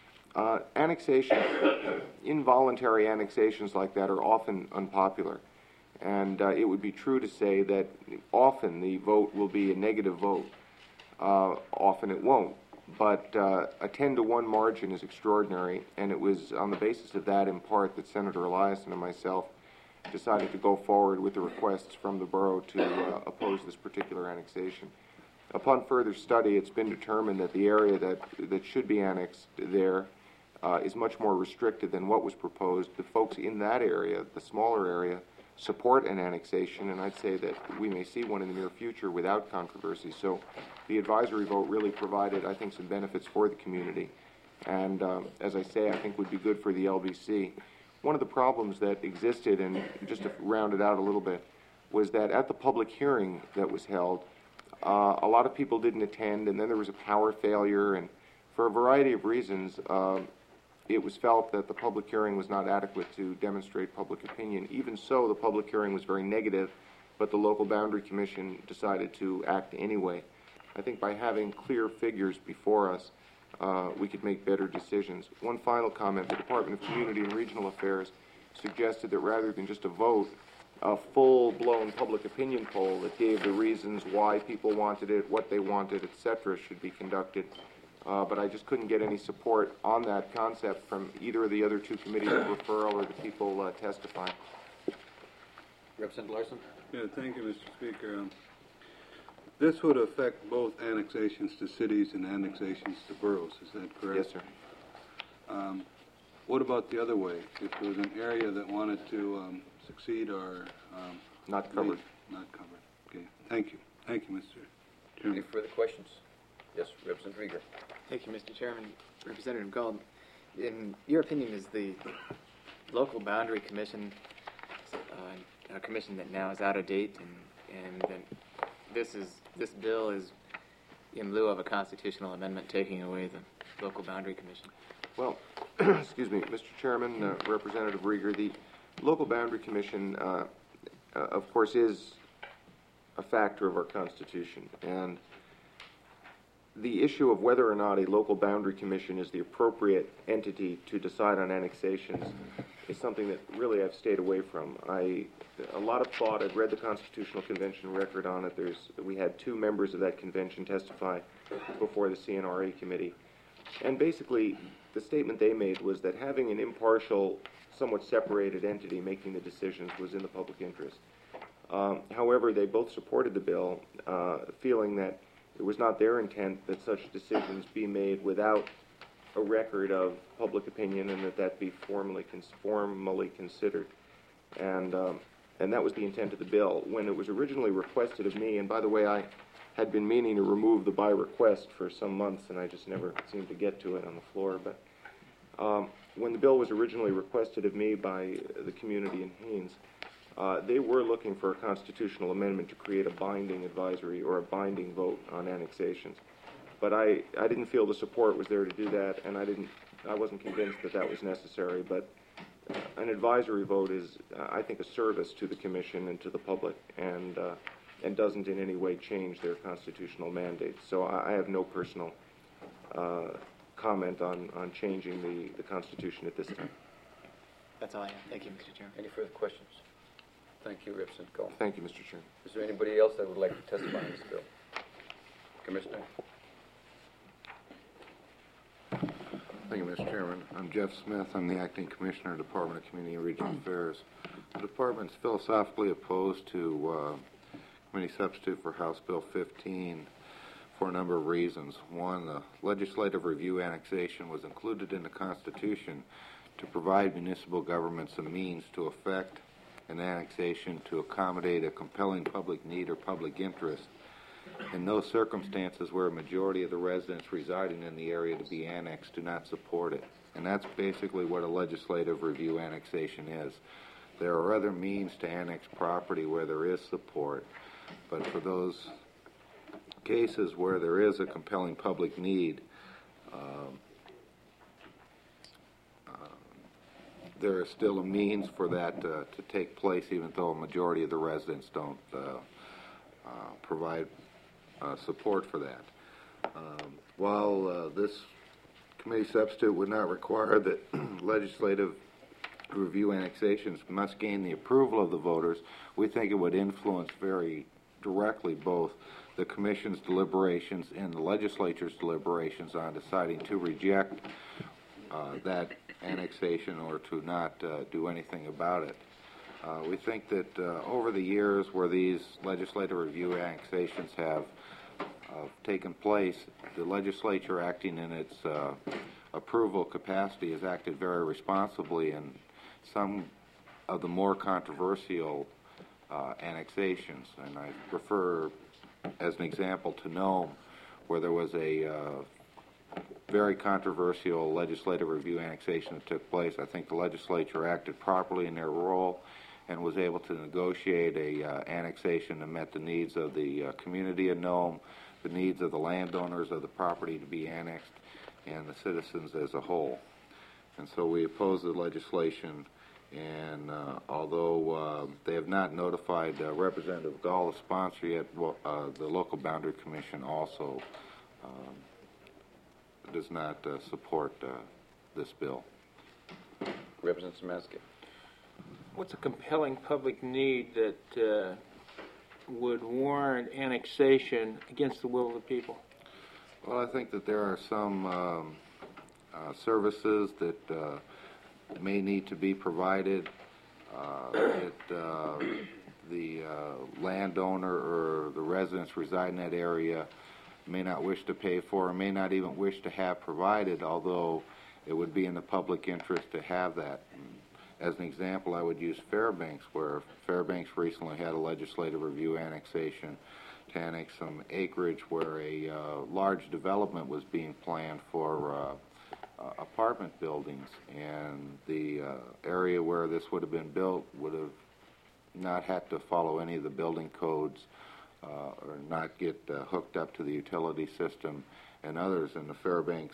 Involuntary annexations like that are often unpopular, and it would be true to say that often the vote will be a negative vote. Often it won't. But a 10-1 margin is extraordinary, and it was on the basis of that, in part, that Senator Eliason and myself decided to go forward with the requests from the borough to oppose this particular annexation. Upon further study, it's been determined that the area that should be annexed there is much more restricted than what was proposed. The folks in that area, the smaller area, support an annexation, and I'd say that we may see one in the near future without controversy. So the advisory vote really provided, I think, some benefits for the community, and as I say, I think would be good for the LBC. One of the problems that existed, and just to round it out a little bit, was that at the public hearing that was held, a lot of people didn't attend, and then there was a power failure, and for a variety of reasons, it was felt that the public hearing was not adequate to demonstrate public opinion. Even so, the public hearing was very negative, but the local boundary commission decided to act anyway. I think by having clear figures before us, we could make better decisions. One final comment: the Department of Community and Regional Affairs suggested that rather than just a vote, a full-blown public opinion poll that gave the reasons why people wanted it, what they wanted, etc., should be conducted. But I just couldn't get any support on that concept from either of the other two committees of referral or the people testifying. Representative Larson. Yeah, thank you, Mr. Speaker. This would affect both annexations to cities and annexations to boroughs, is that correct? Yes, sir. What about the other way? If there was an area that wanted to succeed or... not covered. Not covered. Okay, thank you. Thank you, Mr. Chairman. Any further questions? Yes, Representative Rieger. Thank you, Mr. Chairman. Representative Gold, in your opinion, is the local boundary commission a commission that now is out of date, and that this bill is in lieu of a constitutional amendment taking away the local boundary commission? Well, excuse me, Mr. Chairman, Representative Rieger, the local boundary commission, of course, is a factor of our Constitution, and the issue of whether or not a local boundary commission is the appropriate entity to decide on annexations is something that really I've stayed away from. A lot of thought. I've read the Constitutional Convention record on it. We had 2 members of that convention testify before the CNRA committee. And basically, the statement they made was that having an impartial, somewhat separated entity making the decisions was in the public interest. However, they both supported the bill, feeling that it was not their intent that such decisions be made without a record of public opinion and that be formally considered. And that was the intent of the bill. When it was originally requested of me, and by the way, I had been meaning to remove the by request for some months, and I just never seemed to get to it on the floor. But when the bill was originally requested of me by the community in Haines, they were looking for a constitutional amendment to create a binding advisory or a binding vote on annexations. But I didn't feel the support was there to do that, and I wasn't convinced that that was necessary. But an advisory vote is, I think, a service to the commission and to the public, and doesn't in any way change their constitutional mandate. So I have no personal comment on changing the Constitution at this time. That's all I have. Thank you, Mr. Chairman. Any further questions? Thank you, Representative Gall. Thank you, Mr. Chairman. Is there anybody else that would like to testify on this bill? Commissioner? Thank you, Mr. Chairman. I'm Jeff Smith. I'm the Acting Commissioner, Department of Community and Regional Affairs. The Department's philosophically opposed to Committee Substitute for House Bill 15 for a number of reasons. One, the legislative review annexation was included in the Constitution to provide municipal governments a means to effect an annexation to accommodate a compelling public need or public interest in those circumstances where a majority of the residents residing in the area to be annexed do not support it. And that's basically what a legislative review annexation is. There are other means to annex property where there is support, but for those cases where there is a compelling public need, there is still a means for that to take place, even though a majority of the residents don't provide support for that. While this committee substitute would not require that legislative review annexations must gain the approval of the voters, we think it would influence very directly both the Commission's deliberations and the Legislature's deliberations on deciding to reject that annexation or to not do anything about it. We think that over the years where these legislative review annexations have taken place, the legislature acting in its approval capacity has acted very responsibly in some of the more controversial annexations. And I refer as an example to Nome, where there was a very controversial legislative review annexation that took place. I think the legislature acted properly in their role and was able to negotiate a annexation that met the needs of the community of Nome, the needs of the landowners of the property to be annexed, and the citizens as a whole. And so we oppose the legislation, and although they have not notified Representative Gall, the sponsor, yet, the Local Boundary Commission also does not support this bill. Representative Szymanski. What's a compelling public need that would warrant annexation against the will of the people? Well, I think that there are some services that may need to be provided that the landowner or the residents residing in that area may not wish to pay for or may not even wish to have provided, although it would be in the public interest to have that. As an example, I would use Fairbanks, where Fairbanks recently had a legislative review annexation to annex some acreage where a large development was being planned for apartment buildings, and the area where this would have been built would have not had to follow any of the building codes or not get hooked up to the utility system and others. And the Fairbanks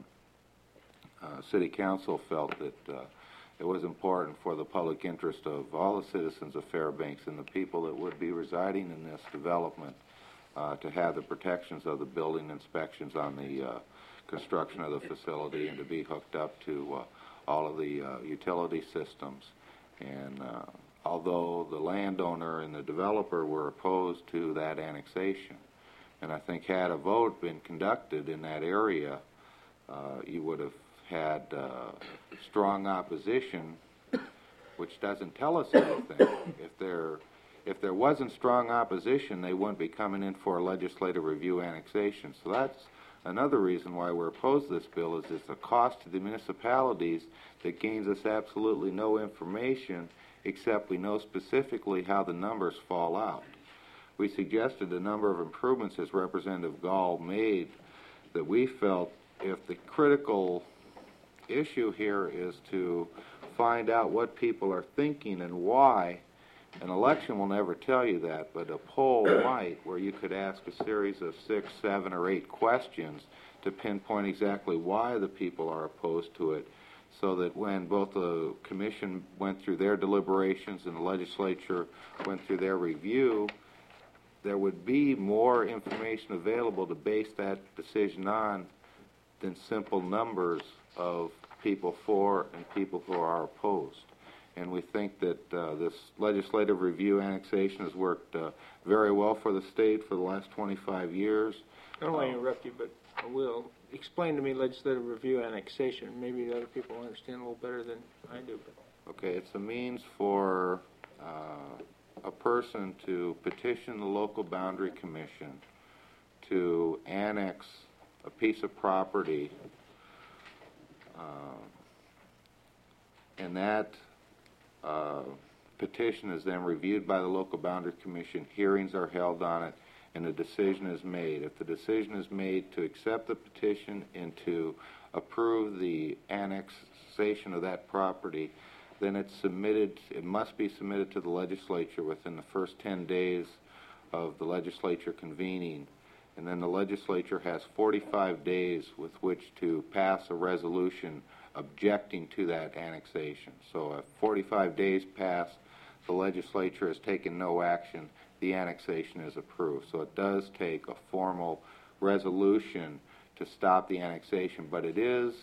City Council felt that it was important for the public interest of all the citizens of Fairbanks and the people that would be residing in this development to have the protections of the building inspections on the construction of the facility and to be hooked up to all of the utility systems. And although the landowner and the developer were opposed to that annexation, and I think had a vote been conducted in that area, you would have had strong opposition, which doesn't tell us anything. If there wasn't strong opposition, they wouldn't be coming in for a legislative review annexation. So that's another reason why we're opposed to this bill, is it's a cost to the municipalities that gains us absolutely no information, except we know specifically how the numbers fall out. We suggested a number of improvements, as Representative Gall made, that we felt if the critical issue here is to find out what people are thinking and why, an election will never tell you that, but a poll might, where you could ask a series of 6, 7, or 8 questions to pinpoint exactly why the people are opposed to it, so that when both the commission went through their deliberations and the legislature went through their review, there would be more information available to base that decision on than simple numbers of people for and people who are opposed. And we think that this legislative review annexation has worked very well for the state for the last 25 years. I don't want to interrupt you, but I will. Explain to me legislative review annexation. Maybe the other people understand a little better than I do. Okay, it's a means for a person to petition the local boundary commission to annex a piece of property, and that petition is then reviewed by the local boundary commission. Hearings are held on it, and a decision is made. If the decision is made to accept the petition and to approve the annexation of that property, then it's submitted. It must be submitted to the legislature within the first 10 days of the legislature convening, and then the legislature has 45 days with which to pass a resolution objecting to that annexation. So if 45 days pass, the legislature has taken no action, the annexation is approved. So it does take a formal resolution to stop the annexation, but it is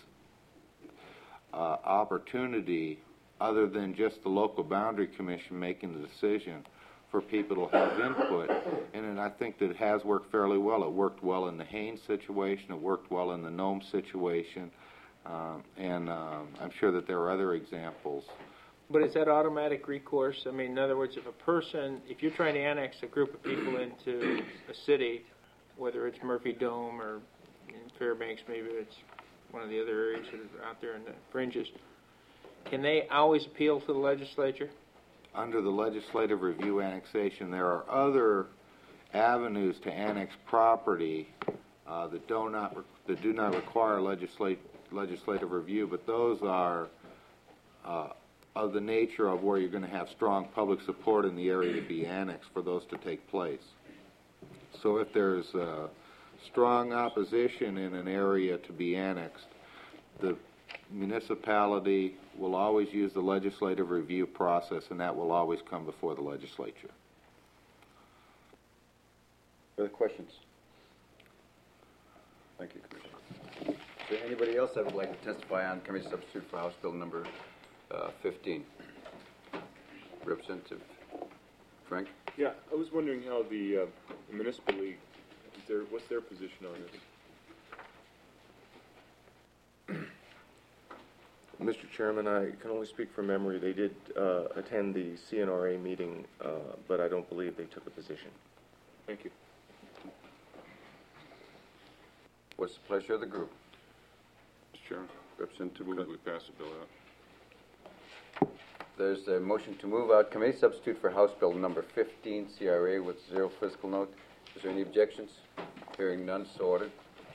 opportunity other than just the local boundary commission making the decision for people to have input. And I think that it has worked fairly well. It worked well in the Haines situation, it worked well in the Nome situation, and I'm sure that there are other examples. But is that automatic recourse? I mean, in other words, if you're trying to annex a group of people into a city, whether it's Murphy Dome or in Fairbanks, maybe it's one of the other areas that are out there in the fringes, can they always appeal to the legislature? Under the legislative review annexation, there are other avenues to annex property that do not require legislative review, but those are of the nature of where you're going to have strong public support in the area to be annexed for those to take place. So if there's strong opposition in an area to be annexed, the municipality will always use the legislative review process, and that will always come before the legislature. Further questions? Thank you, Commissioner. Is there anybody else that would like to testify on committee substitute for House Bill number 15? Representative Frank? Yeah, I was wondering how the municipal league, what's their position on this? Mr. Chairman, I can only speak from memory. They did attend the CNRA meeting, but I don't believe they took a position. Thank you. What's the pleasure of the group? Mr. Chairman, Representative move Cook. that we pass the bill out. There's a motion to move out committee substitute for House Bill number 15, CRA, with 0 fiscal note. Is there any objections? Hearing none, so ordered.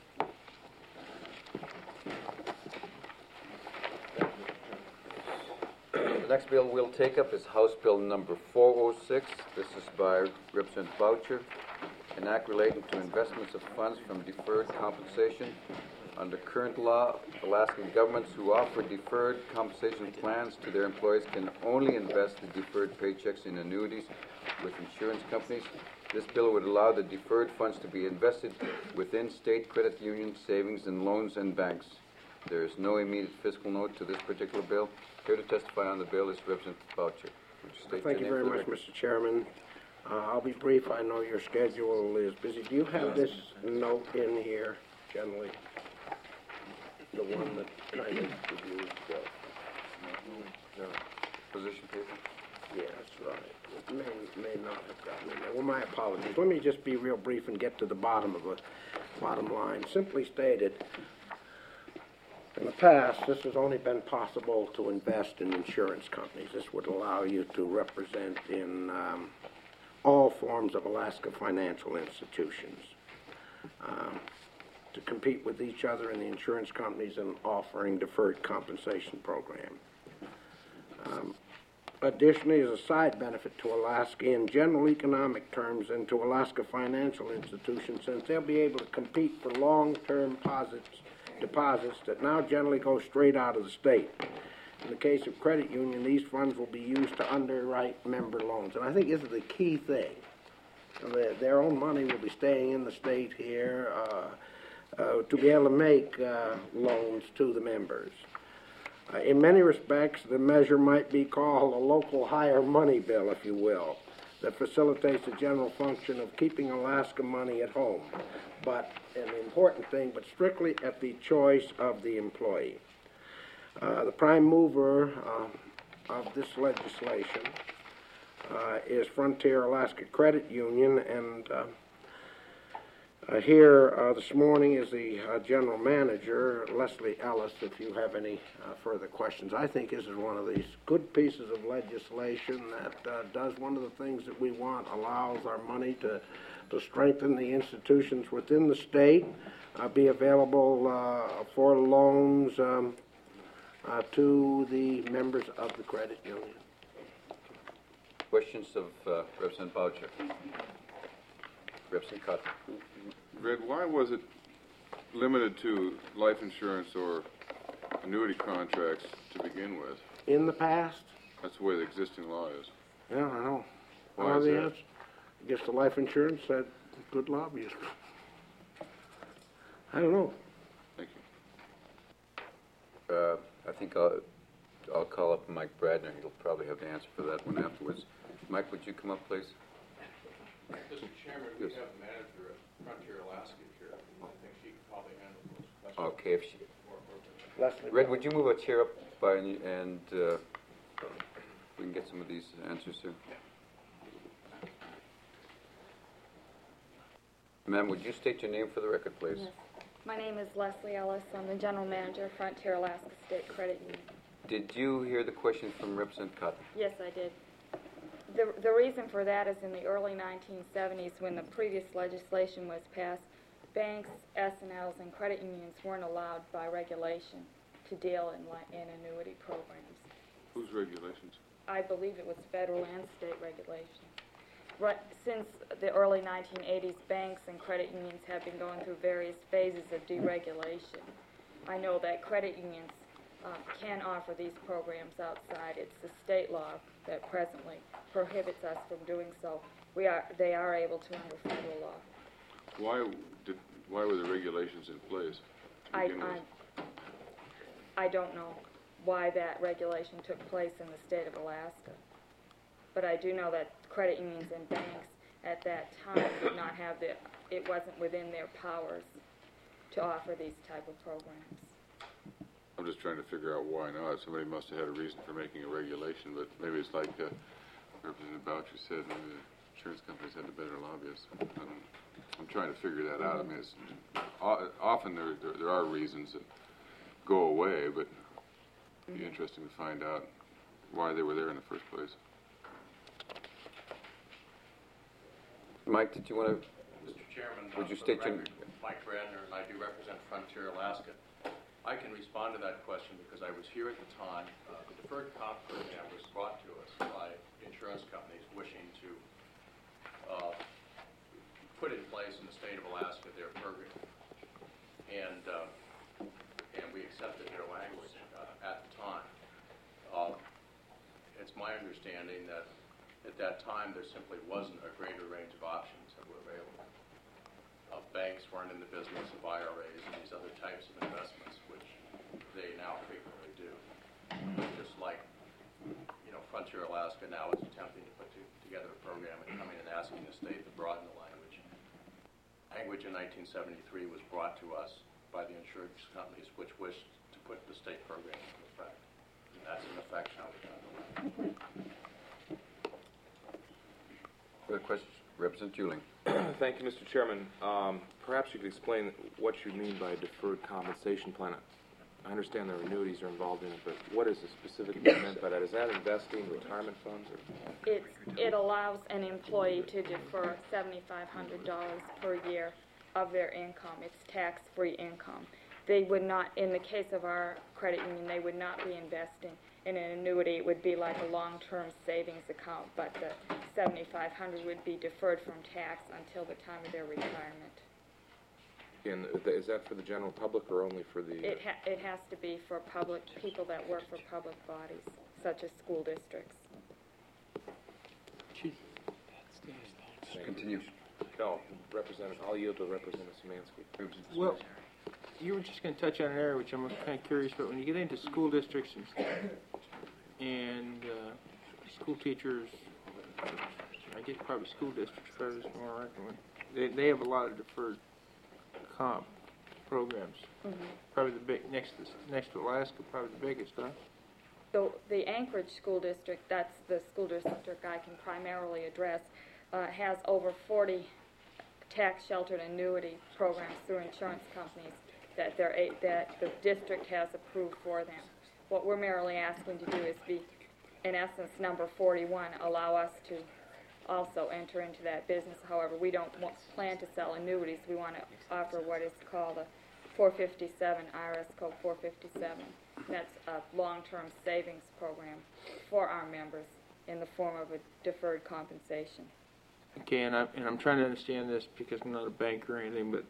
The next bill we'll take up is House Bill number 406. This is by Representative Boucher. An act relating to investments of funds from deferred compensation. Under current law, Alaskan governments who offer deferred compensation plans to their employees can only invest the deferred paychecks in annuities with insurance companies. This bill would allow the deferred funds to be invested within state credit union savings and loans and banks. There is no immediate fiscal note to this particular bill. Here to testify on the bill is Representative Boucher. Would you state Thank you your name very for the much, record? Mr. Chairman. I'll be brief. I know your schedule is busy. Do you have this note in here, generally? The one that kind of reviewed No. Position paper? Yes, right. It may not have gotten in there. Well, my apologies. Let me just be real brief and get to the bottom line. Simply stated, in the past, this has only been possible to invest in insurance companies. This would allow you to represent in all forms of Alaska financial institutions, to compete with each other in the insurance companies and offering deferred compensation program. Additionally, as a side benefit to Alaska in general economic terms and to Alaska financial institutions, since they'll be able to compete for long-term deposits that now generally go straight out of the state. In the case of credit union, these funds will be used to underwrite member loans. And I think this is the key thing. Their own money will be staying in the state here to be able to make loans to the members. In many respects, the measure might be called a local higher money bill, if you will, that facilitates the general function of keeping Alaska money at home, but an important thing, but strictly at the choice of the employee. The prime mover of this legislation is Frontier Alaska Credit Union, and here this morning is the general manager, Leslie Ellis, if you have any further questions. I think this is one of these good pieces of legislation that does one of the things that we want, allows our money to strengthen the institutions within the state, be available for loans to the members of the credit union. Questions of Representative Boucher? Representative Cotton. Red, why was it limited to life insurance or annuity contracts to begin with? In the past? That's the way the existing law is. Yeah, I know. Why is that? I guess the life insurance had good lobbyists. I don't know. Thank you. I think I'll call up Mike Bradner. He'll probably have the answer for that one afterwards. Mike, would you come up, please? Mr. Chairman, we have a manager at Frontier Alaska here. I think she could probably handle those questions. Okay, if she... Red, would you move a chair up by and we can get some of these answers here? Ma'am, would you state your name for the record, please? Yes. My name is Leslie Ellis. I'm the General Manager of Frontier Alaska State Credit Union. Did you hear the question from Representative Cotton? Yes, I did. The reason for that is in the early 1970s, when the previous legislation was passed, banks, S&Ls, and credit unions weren't allowed by regulation to deal in annuity programs. Whose regulations? I believe it was federal and state regulation. Right, since the early 1980s, banks and credit unions have been going through various phases of deregulation. I know that credit unions can offer these programs outside. It's the state law that presently prohibits us from doing so. They are able to under federal law. Why were the regulations in place? I don't know why that regulation took place in the state of Alaska, but I do know that credit unions and banks at that time did not have it wasn't within their powers to offer these type of programs. I'm just trying to figure out why not. Somebody must have had a reason for making a regulation, but maybe it's like Representative Boucher said, maybe the insurance companies had the better lobbyists. I'm trying to figure that out. I mean, it's, often there are reasons that go away, but it'd be interesting to find out why they were there in the first place. Mike, did you want to? Mr. Chairman, would you state your... Mike Bradner, and I do represent Frontier Alaska. I can respond to that question because I was here at the time. The deferred comp program was brought to us by insurance companies wishing to put in place in the state of Alaska their program. And we accepted their language at the time. It's my understanding that at that time there simply wasn't a greater range of options banks weren't in the business of IRAs and these other types of investments, which they now frequently do. Just like, Frontier Alaska now is attempting to put together a program and coming and asking the state to broaden the language. Language in 1973 was brought to us by the insurance companies which wished to put the state program into effect. And that's in effect how we've done it. Further questions? Representative Juling. Thank you, Mr. Chairman. Perhaps you could explain what you mean by a deferred compensation plan. I understand the annuities are involved in it, but what is specifically meant by that? Is that investing, retirement funds? Or? It allows an employee to defer $7,500 per year of their income. It's tax-free income. They would not, in the case of our credit union, they would not be investing in an annuity. It would be like a long-term savings account, but the $7,500 would be deferred from tax until the time of their retirement. And is that for the general public or only for the... It has to be for public, people that work for public bodies, such as school districts. Continue. No, I'll yield to Representative Szymanski. Well, you were just going to touch on an area which I'm kind of curious about. When you get into school districts and school teachers, I guess probably school districts, probably is more right. They have a lot of deferred comp programs. Probably the big next to Alaska, probably the biggest, huh? So the Anchorage School District, that's the school district I can primarily address, has over 40 tax-sheltered annuity programs through insurance companies that the district has approved for them. What we're merely asking to do is be, in essence, number 41, allow us to also enter into that business. However, we don't plan to sell annuities. We want to offer what is called a 457, IRS code 457. That's a long-term savings program for our members in the form of a deferred compensation. Okay, and I'm trying to understand this because I'm not a banker or anything, but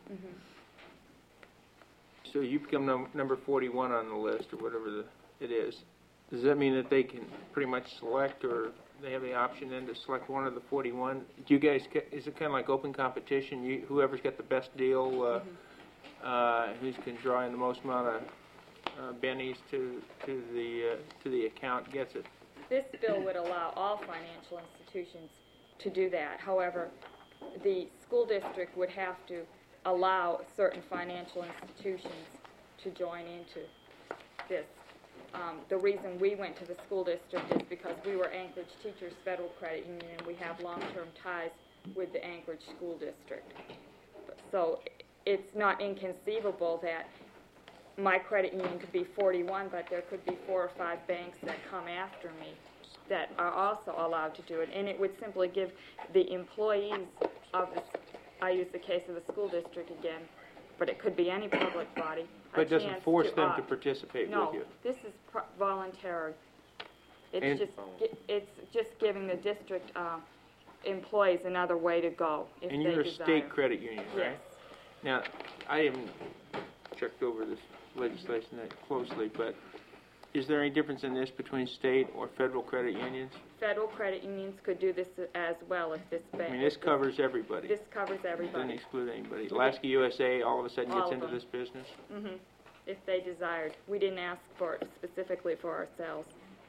so you become number 41 on the list or whatever it is. Does that mean that they can pretty much select, or they have the option then to select one of the 41? Do you guys is it kind of like open competition? Whoever's got the best deal, who's can draw in the most amount of bennies to the account gets it? This bill would allow all financial institutions to do that. However, the school district would have to allow certain financial institutions to join into this. The reason we went to the school district is because we were Anchorage Teachers Federal Credit Union, and we have long-term ties with the Anchorage School District. So it's not inconceivable that my credit union could be 41, but there could be 4 or 5 banks that come after me that are also allowed to do it. And it would simply give the employees of the, I use the case of the school district again, but it could be any public body. But it doesn't force them to participate with you. No, this is voluntary. It's just giving the district employees another way to go if they desire. And you're a state credit union, right? Yes. Now, I haven't checked over this legislation that closely, but is there any difference in this between state or federal credit unions? Federal credit unions could do this as well if this bank. I mean, this covers everybody. This covers everybody. Doesn't exclude anybody. Alaska USA all of a sudden gets into this business? If they desired. We didn't ask for it specifically for ourselves.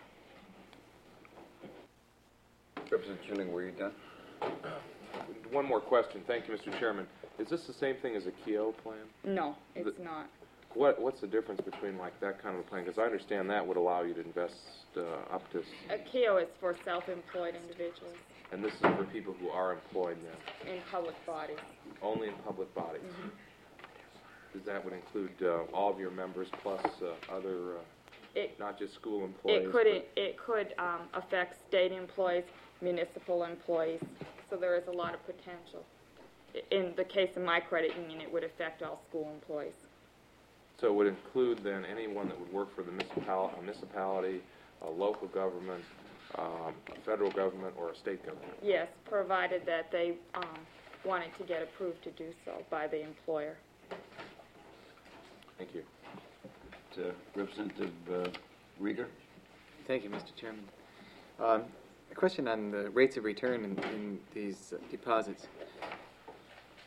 Representative Juling, were you done? One more question. Thank you, Mr. Chairman. Is this the same thing as a KEO plan? No, it's not. What's the difference between like that kind of a plan? Because I understand that would allow you to invest up to... A KEO is for self-employed individuals. And this is for people who are employed then? In public bodies. Only in public bodies? Because that would include all of your members plus other, not just school employees? It could affect state employees, municipal employees. So there is a lot of potential. In the case of my credit union, it would affect all school employees. So it would include then anyone that would work for the municipality, a local government, a federal government, or a state government? Yes, provided that they wanted to get approved to do so by the employer. Thank you. Representative Rieger. Thank you, Mr. Chairman. A question on the rates of return in these deposits.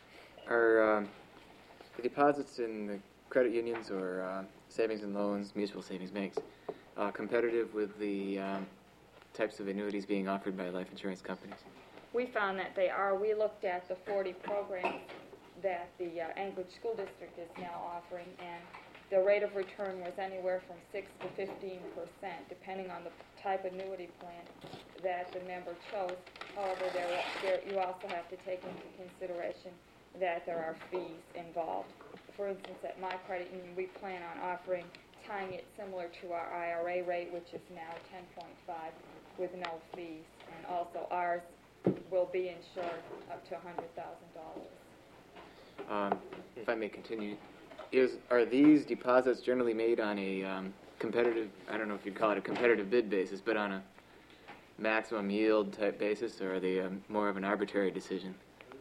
Are the deposits in the credit unions or savings and loans, mutual savings banks, competitive with the types of annuities being offered by life insurance companies? We found that they are. We looked at the 40 programs that the Anchorage School District is now offering, and the rate of return was anywhere from 6 to 15%, depending on the type of annuity plan that the member chose. However, you also have to take into consideration that there are fees involved. For instance, at my credit union, we plan on tying it similar to our IRA rate, which is now 10.5 with no fees, and also ours will be insured up to $100,000. If I may continue, are these deposits generally made on a competitive, I don't know if you'd call it a competitive bid basis, but on a maximum yield type basis, or are they more of an arbitrary decision?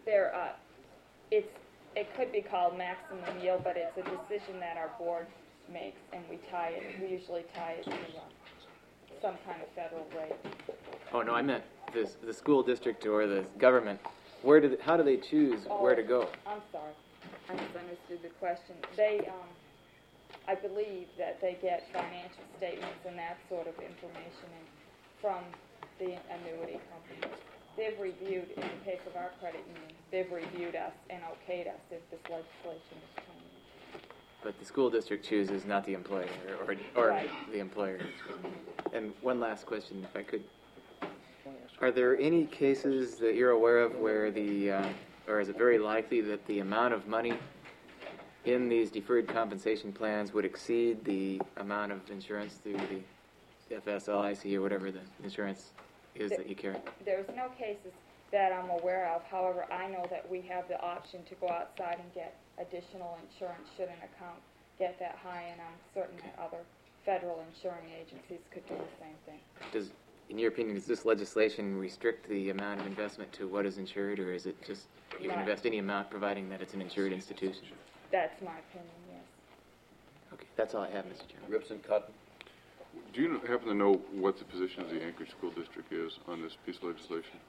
It could be called maximum yield, but it's a decision that our board makes, and we usually tie it to some kind of federal rate. Oh no, I meant the school district or the government. How do they choose where to go? I'm sorry, I misunderstood the question. I believe that they get financial statements and that sort of information from the annuity company. They've reviewed, in the case of our credit union, they've reviewed us and okayed us if this legislation is changed. But the school district chooses, not the employer, or right. The employer. And one last question, if I could. Are there any cases that you're aware of where or is it very likely that the amount of money in these deferred compensation plans would exceed the amount of insurance through the FSLIC or whatever the insurance is that you carry? There's no cases that I'm aware of. However, I know that we have the option to go outside and get additional insurance should an account get that high, and I'm certain that other federal insuring agencies could do the same thing. In your opinion, does this legislation restrict the amount of investment to what is insured, or is it just you can invest any amount providing that it's an insured institution? That's my opinion, yes. Okay, that's all I have, Mr. Chairman. Ripson Cotton. Do you happen to know what the position of the Anchorage School District is on this piece of legislation?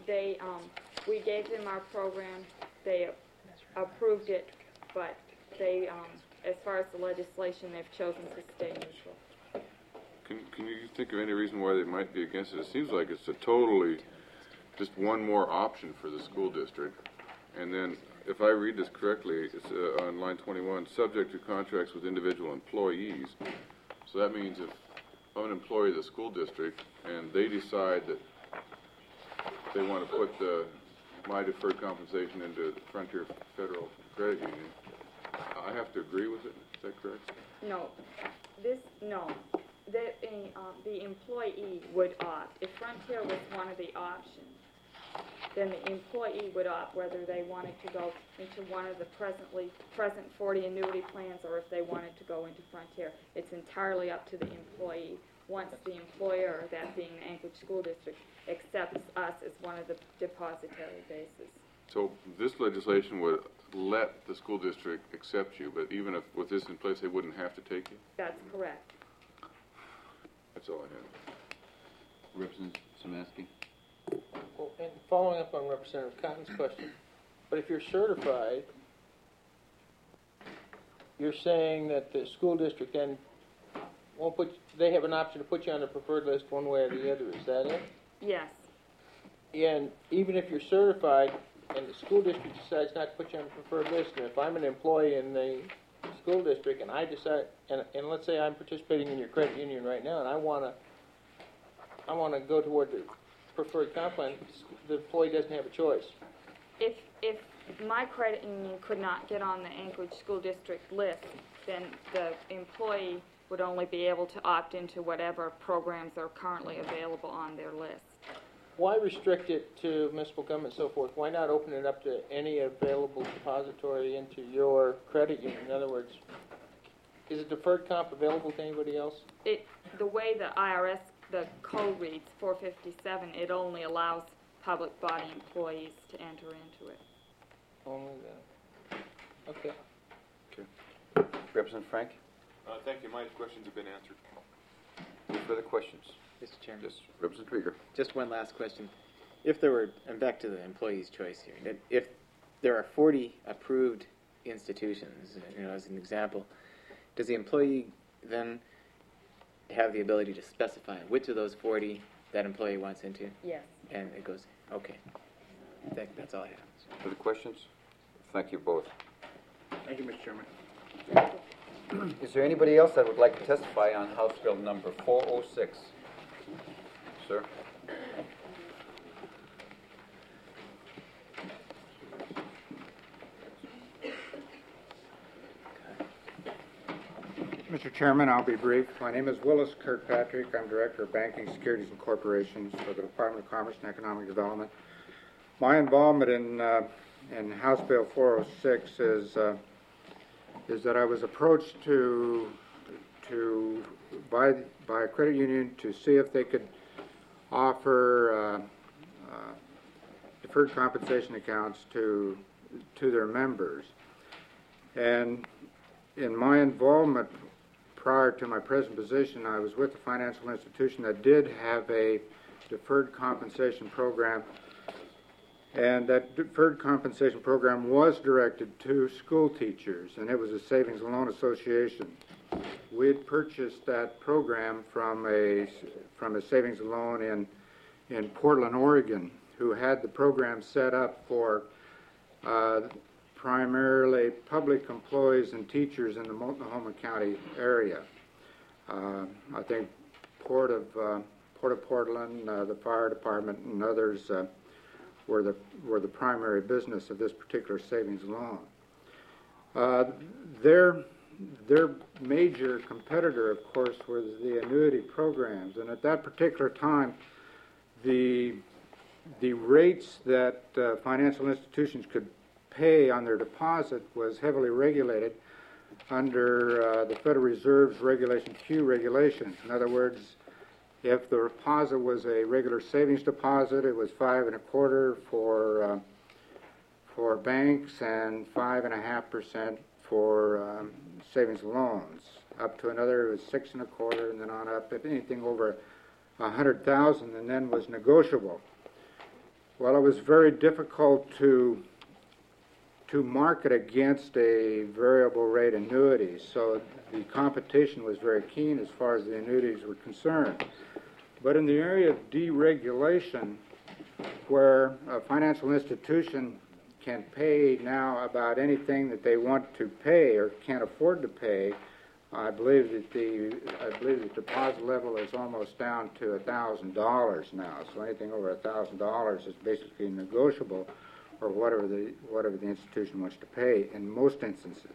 We gave them our program. They approved it, but they, as far as the legislation, they've chosen to stay neutral. Can you think of any reason why they might be against it? It seems like it's just one more option for the school district. And then, if I read this correctly, it's on line 21, subject to contracts with individual employees. So that means if I'm an employee of the school district and they decide that they want to put my deferred compensation into the Frontier Federal Credit Union, I have to agree with it. Is that correct? No. The employee would opt. If Frontier was one of the options, then the employee would opt whether they wanted to go into one of the present 40 annuity plans or if they wanted to go into Frontier. It's entirely up to the employee. Once the employer, that being the Anchorage School District, accepts us as one of the depository bases. So this legislation would let the school district accept you, but even if with this in place, they wouldn't have to take you? That's correct. That's all I have. Representative Samaski. Well, and following up on Representative Cotton's question, but if you're certified, you're saying that the school district then they have an option to put you on the preferred list one way or the other, is that it? Yes. And even if you're certified and the school district decides not to put you on the preferred list, and if I'm an employee in the school district and I decide, and let's say I'm participating in your credit union right now and I want to go toward the preferred comp plan, the employee doesn't have a choice. If my credit union could not get on the Anchorage School District list, then the employee would only be able to opt into whatever programs are currently available on their list. Why restrict it to municipal government and so forth? Why not open it up to any available depository into your credit union? In other words, is a deferred comp available to anybody else? The way the IRS, the code reads, 457, it only allows public body employees to enter into it. Only that. Okay. Representative Frank. Thank you. My questions have been answered. Any further questions? Mr. Chairman. Yes, Representative Krieger. Just one last question. If there were, and back to the employee's choice here, if there are 40 approved institutions, as an example. Does the employee then have the ability to specify which of those 40 that employee wants into? Yes. And it goes, okay. That's all I have. Other questions? Thank you both. Thank you, Mr. Chairman. Is there anybody else that would like to testify on House Bill number 406? Sir? Mr. Chairman, I'll be brief. My name is Willis Kirkpatrick. I'm Director of Banking, Securities, and Corporations for the Department of Commerce and Economic Development. My involvement in House Bill 406 is that I was approached by a credit union to see if they could offer deferred compensation accounts to their members. And in my involvement prior to my present position, I was with a financial institution that did have a deferred compensation program, and that deferred compensation program was directed to school teachers, and it was a savings and loan association. We had purchased that program from a savings and loan in Portland, Oregon, who had the program set up for primarily public employees and teachers in the Multnomah County area. I think Port of Portland, the fire department, and others were the primary business of this particular savings loan. Their major competitor, of course, was the annuity programs, and at that particular time, the rates that financial institutions could pay on their deposit was heavily regulated under the Federal Reserve's Regulation Q regulations. In other words, if the deposit was a regular savings deposit, it was 5 1/4 for banks and 5.5% for savings loans. Up to another, it was 6 1/4, and then on up. If anything over 100,000, and then was negotiable. Well, it was very difficult to market against a variable rate annuity, so the competition was very keen as far as the annuities were concerned. But in the area of deregulation, where a financial institution can pay now about anything that they want to pay or can't afford to pay, I believe that the deposit level is almost down to $1,000 now. So anything over $1,000 is basically negotiable, or whatever the institution wants to pay in most instances.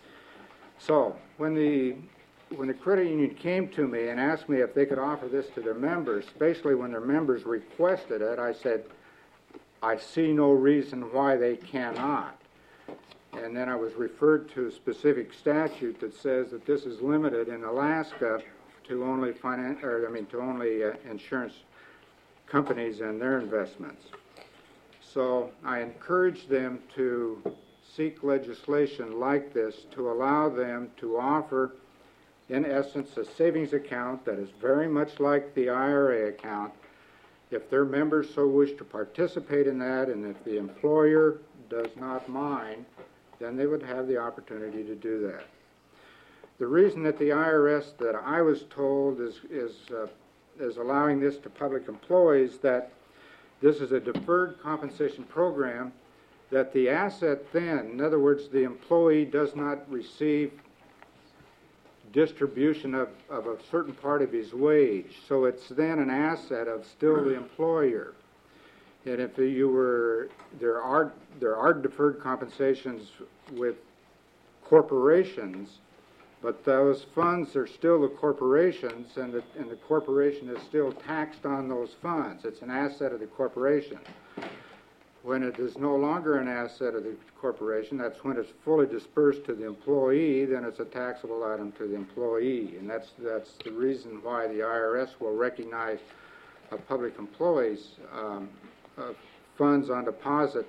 So when the credit union came to me and asked me if they could offer this to their members, especially when their members requested it, I said, I see no reason why they cannot. And then I was referred to a specific statute that says that this is limited in Alaska to only insurance companies and their investments. So I encourage them to seek legislation like this to allow them to offer, in essence, a savings account that is very much like the IRA account. If their members so wish to participate in that, and if the employer does not mind, then they would have the opportunity to do that. The reason that the IRS, that I was told, is allowing this to public employees, that this is a deferred compensation program, that the asset then, in other words, the employee does not receive distribution of a certain part of his wage. So it's then an asset of still the employer. And if there are deferred compensations with corporations, but those funds are still the corporation's, and the corporation is still taxed on those funds. It's an asset of the corporation. When it is no longer an asset of the corporation, that's when it's fully dispersed to the employee, then it's a taxable item to the employee. And that's the reason why the IRS will recognize public employees' funds on deposit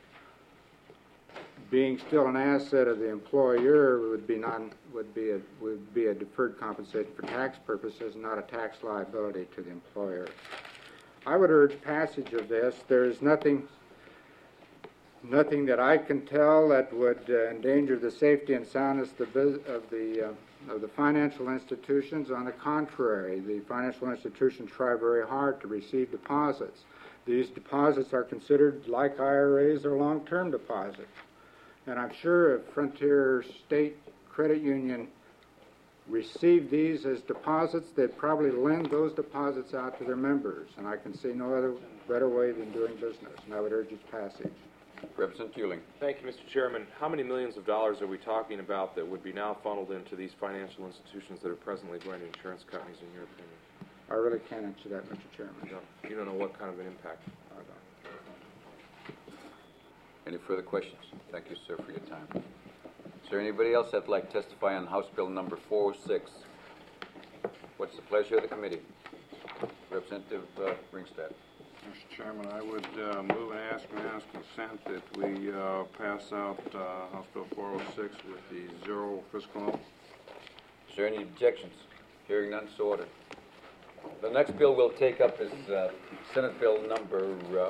being still an asset of the employer would be a deferred compensation for tax purposes, not a tax liability to the employer. I would urge passage of this. There is nothing nothing that I can tell that would endanger the safety and soundness of the financial institutions. On the contrary, the financial institutions try very hard to receive deposits. These deposits are considered like IRAs or long-term deposits. And I'm sure if Frontier State Credit Union received these as deposits, they'd probably lend those deposits out to their members. And I can see no other better way than doing business, and I would urge its passage. Representative Euling. Thank you, Mr. Chairman. How many millions of dollars are we talking about that would be now funneled into these financial institutions that are presently going to insurance companies, in your opinion? I really can't answer that, Mr. Chairman. You don't know what kind of an impact? Any further questions? Thank you, sir, for your time. Is there anybody else that'd like to testify on House Bill number 406? What's the pleasure of the committee? Representative Ringstad. Mr. Chairman, I would move and ask unanimous consent that we pass out House Bill 406 with the zero fiscal note. Is there any objections? Hearing none, so ordered. The next bill we'll take up is Senate Bill number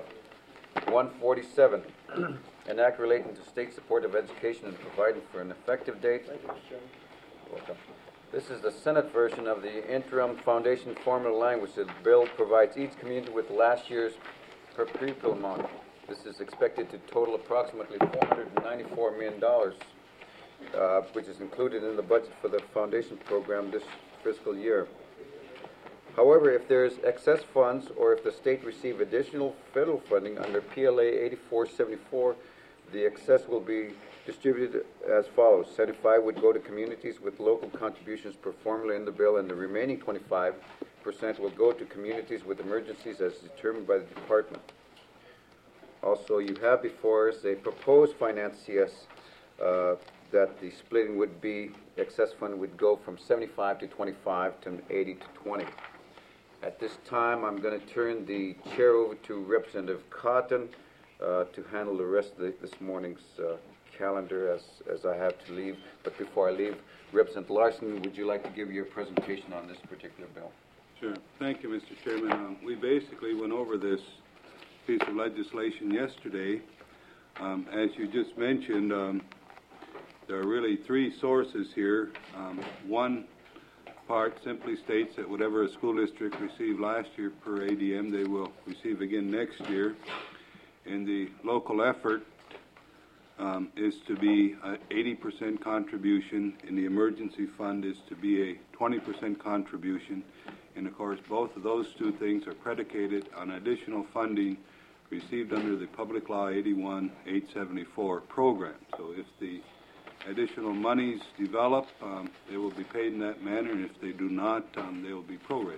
147, an act relating to state support of education and providing for an effective date. Thank you, Mr. Chairman. Welcome. This is the Senate version of the interim foundation formula language. The bill provides each community with last year's per pupil amount. This is expected to total approximately $494 million, which is included in the budget for the foundation program this fiscal year. However, if there is excess funds or if the state receive additional federal funding under PLA 8474, the excess will be distributed as follows. 75 would go to communities with local contributions per formula in the bill, and the remaining 25% will go to communities with emergencies as determined by the department. Also, you have before us a proposed finance CS that the splitting would be, excess fund would go from 75 to 25 to 80 to 20. At this time, I'm going to turn the chair over to Representative Cotton to handle the rest of this morning's calendar as I have to leave. But before I leave, Representative Larson, would you like to give your presentation on this particular bill? Sure. Thank you, Mr. Chairman. We basically went over this piece of legislation yesterday. As you just mentioned, there are really three sources here. One part simply states that whatever a school district received last year per ADM, they will receive again next year. And the local effort is to be an 80% contribution, and the emergency fund is to be a 20% contribution. And of course, both of those two things are predicated on additional funding received under the Public Law 81-874 program. So if the additional monies develop, they will be paid in that manner, and if they do not, they will be prorated.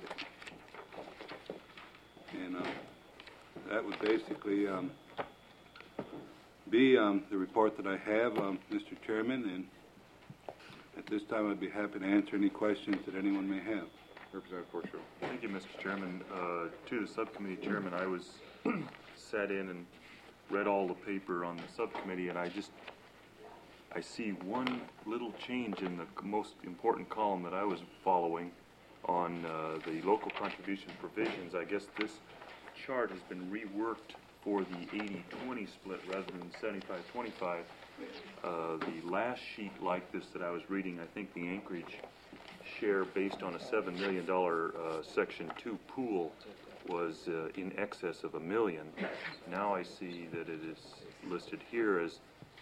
And that would basically be the report that I have, Mr. Chairman, and at this time I'd be happy to answer any questions that anyone may have. Representative Porcho. Thank you, Mr. Chairman. To the subcommittee chairman, I was sat in and read all the paper on the subcommittee, and I see one little change in the most important column that I was following on the local contribution provisions. I guess this chart has been reworked for the 80-20 split rather than 75-25. The last sheet like this that I was reading, I think the Anchorage share based on a $7 million Section 2 pool was in excess of $1 million. Now I see that it is listed here as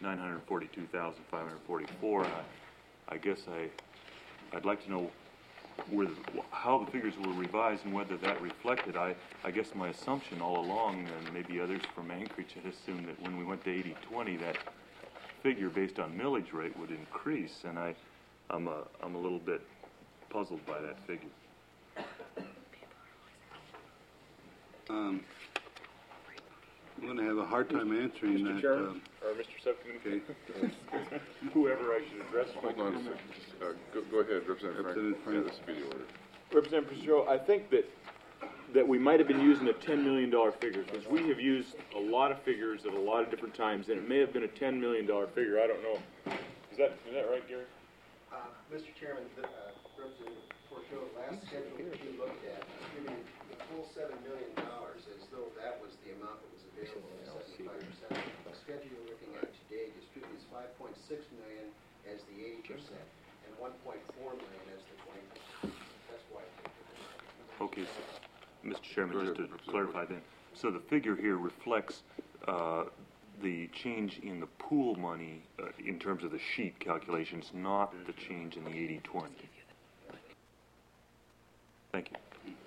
942,544. I guess I'd like to know how the figures were revised and whether that reflected. I guess my assumption all along, and maybe others from Anchorage had assumed that when we went to 80-20, that figure based on millage rate would increase, and I'm a little bit puzzled by that figure. I'm going to have a hard time answering Mr. that. Chairman, or Mr. Subcommittee. Okay. Whoever I should address. Hold on a second. Go ahead, Representative Frank. Yeah, this will be the order. Representative Pizarro, I think that we might have been using a $10 million figure, because we have used a lot of figures at a lot of different times, and it may have been a $10 million figure. I don't know. Is that right, Gary? Mr. Chairman, Representative Porto, last schedule that you looked at, giving the full $7 million as though that was the amount that was available at 75%. The schedule Okay, so, Mr. Chairman, just to clarify then, so the figure here reflects the change in the pool money in terms of the sheet calculations, not the change in the 80-20. Thank you.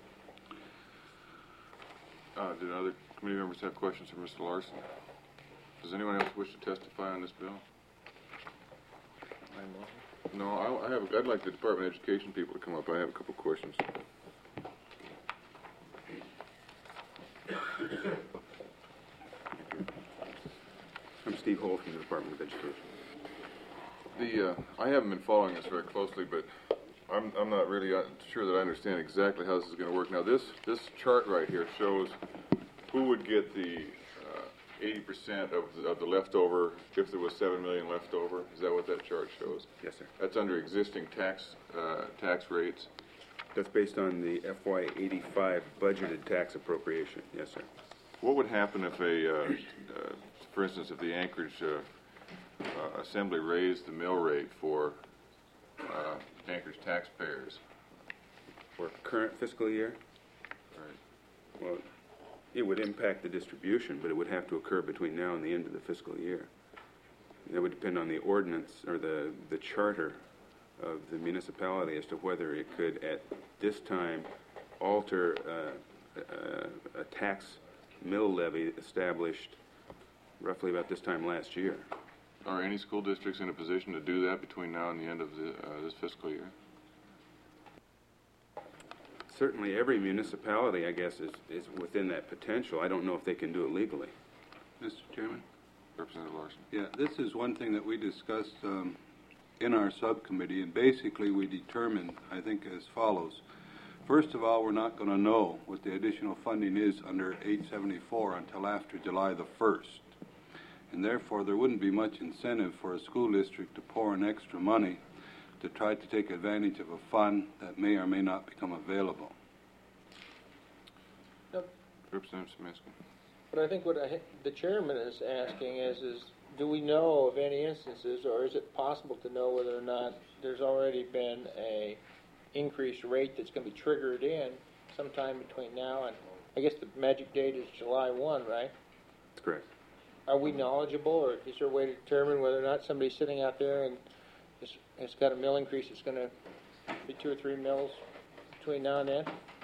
Did other committee members have questions for Mr. Larson? Does anyone else wish to testify on this bill? No, I'd like the Department of Education people to come up. I have a couple questions. I'm Steve Hole from the Department of Education. I haven't been following this very closely, but I'm not really sure that I understand exactly how this is going to work. Now, this chart right here shows who would get the 80% of the leftover if there was $7 million left over. Is that what that chart shows? Yes, sir. That's under existing tax rates. That's based on the FY85 budgeted tax appropriation. Yes, sir. What would happen if for instance, if the Anchorage Assembly raised the mill rate for Anchorage taxpayers? For current fiscal year? Right. Well, it would impact the distribution, but it would have to occur between now and the end of the fiscal year. That would depend on the ordinance or the charter of the municipality as to whether it could, at this time, alter a tax mill levy established roughly about this time last year. Are any school districts in a position to do that between now and the end of this fiscal year? Certainly every municipality, I guess, is within that potential. I don't know if they can do it legally. Mr. Chairman? Representative Larson. Yeah, this is one thing that we discussed in our subcommittee, and basically we determined, I think, as follows. First of all, we're not going to know what the additional funding is under 874 until after July the 1st. And therefore, there wouldn't be much incentive for a school district to pour in extra money to try to take advantage of a fund that may or may not become available. Representative Szymanski. But I think what the chairman is asking is do we know of any instances, or is it possible to know whether or not there's already been a increased rate that's going to be triggered in sometime between now and, I guess the magic date is July 1, right? That's correct. Are we knowledgeable, or is there a way to determine whether or not somebody's sitting out there and has got a mill increase that's going to be 2 or 3 mills between now and then?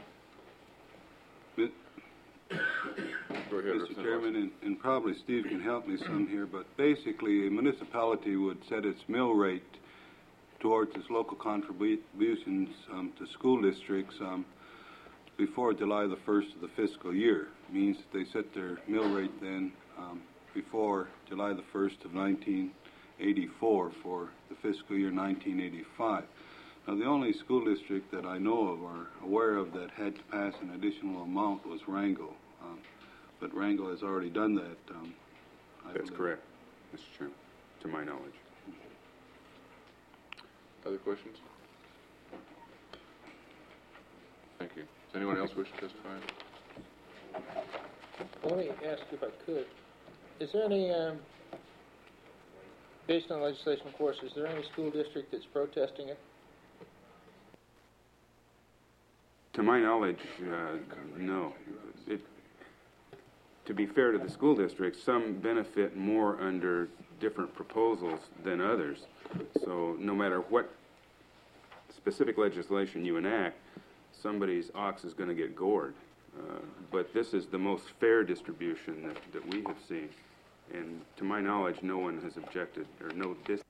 Go ahead, Mr. Chairman, and probably Steve can help me some here, but basically a municipality would set its mill rate towards its local contributions to school districts before July the 1st of the fiscal year. It means that they set their mill rate then before July the 1st of 1984 for the fiscal year 1985. Now, the only school district that I know of or aware of that had to pass an additional amount was Wrangell. But Wrangell has already done that. That's correct, Mr. Chairman, to my knowledge. Other questions? Thank you. Does anyone else wish to testify? Let me ask if I could. Is there any, based on legislation, of course, is there any school district that's protesting it? To my knowledge, no. To be fair to the school districts, some benefit more under different proposals than others. So no matter what specific legislation you enact, somebody's ox is going to get gored. But this is the most fair distribution that we have seen. And to my knowledge, no one has objected, or no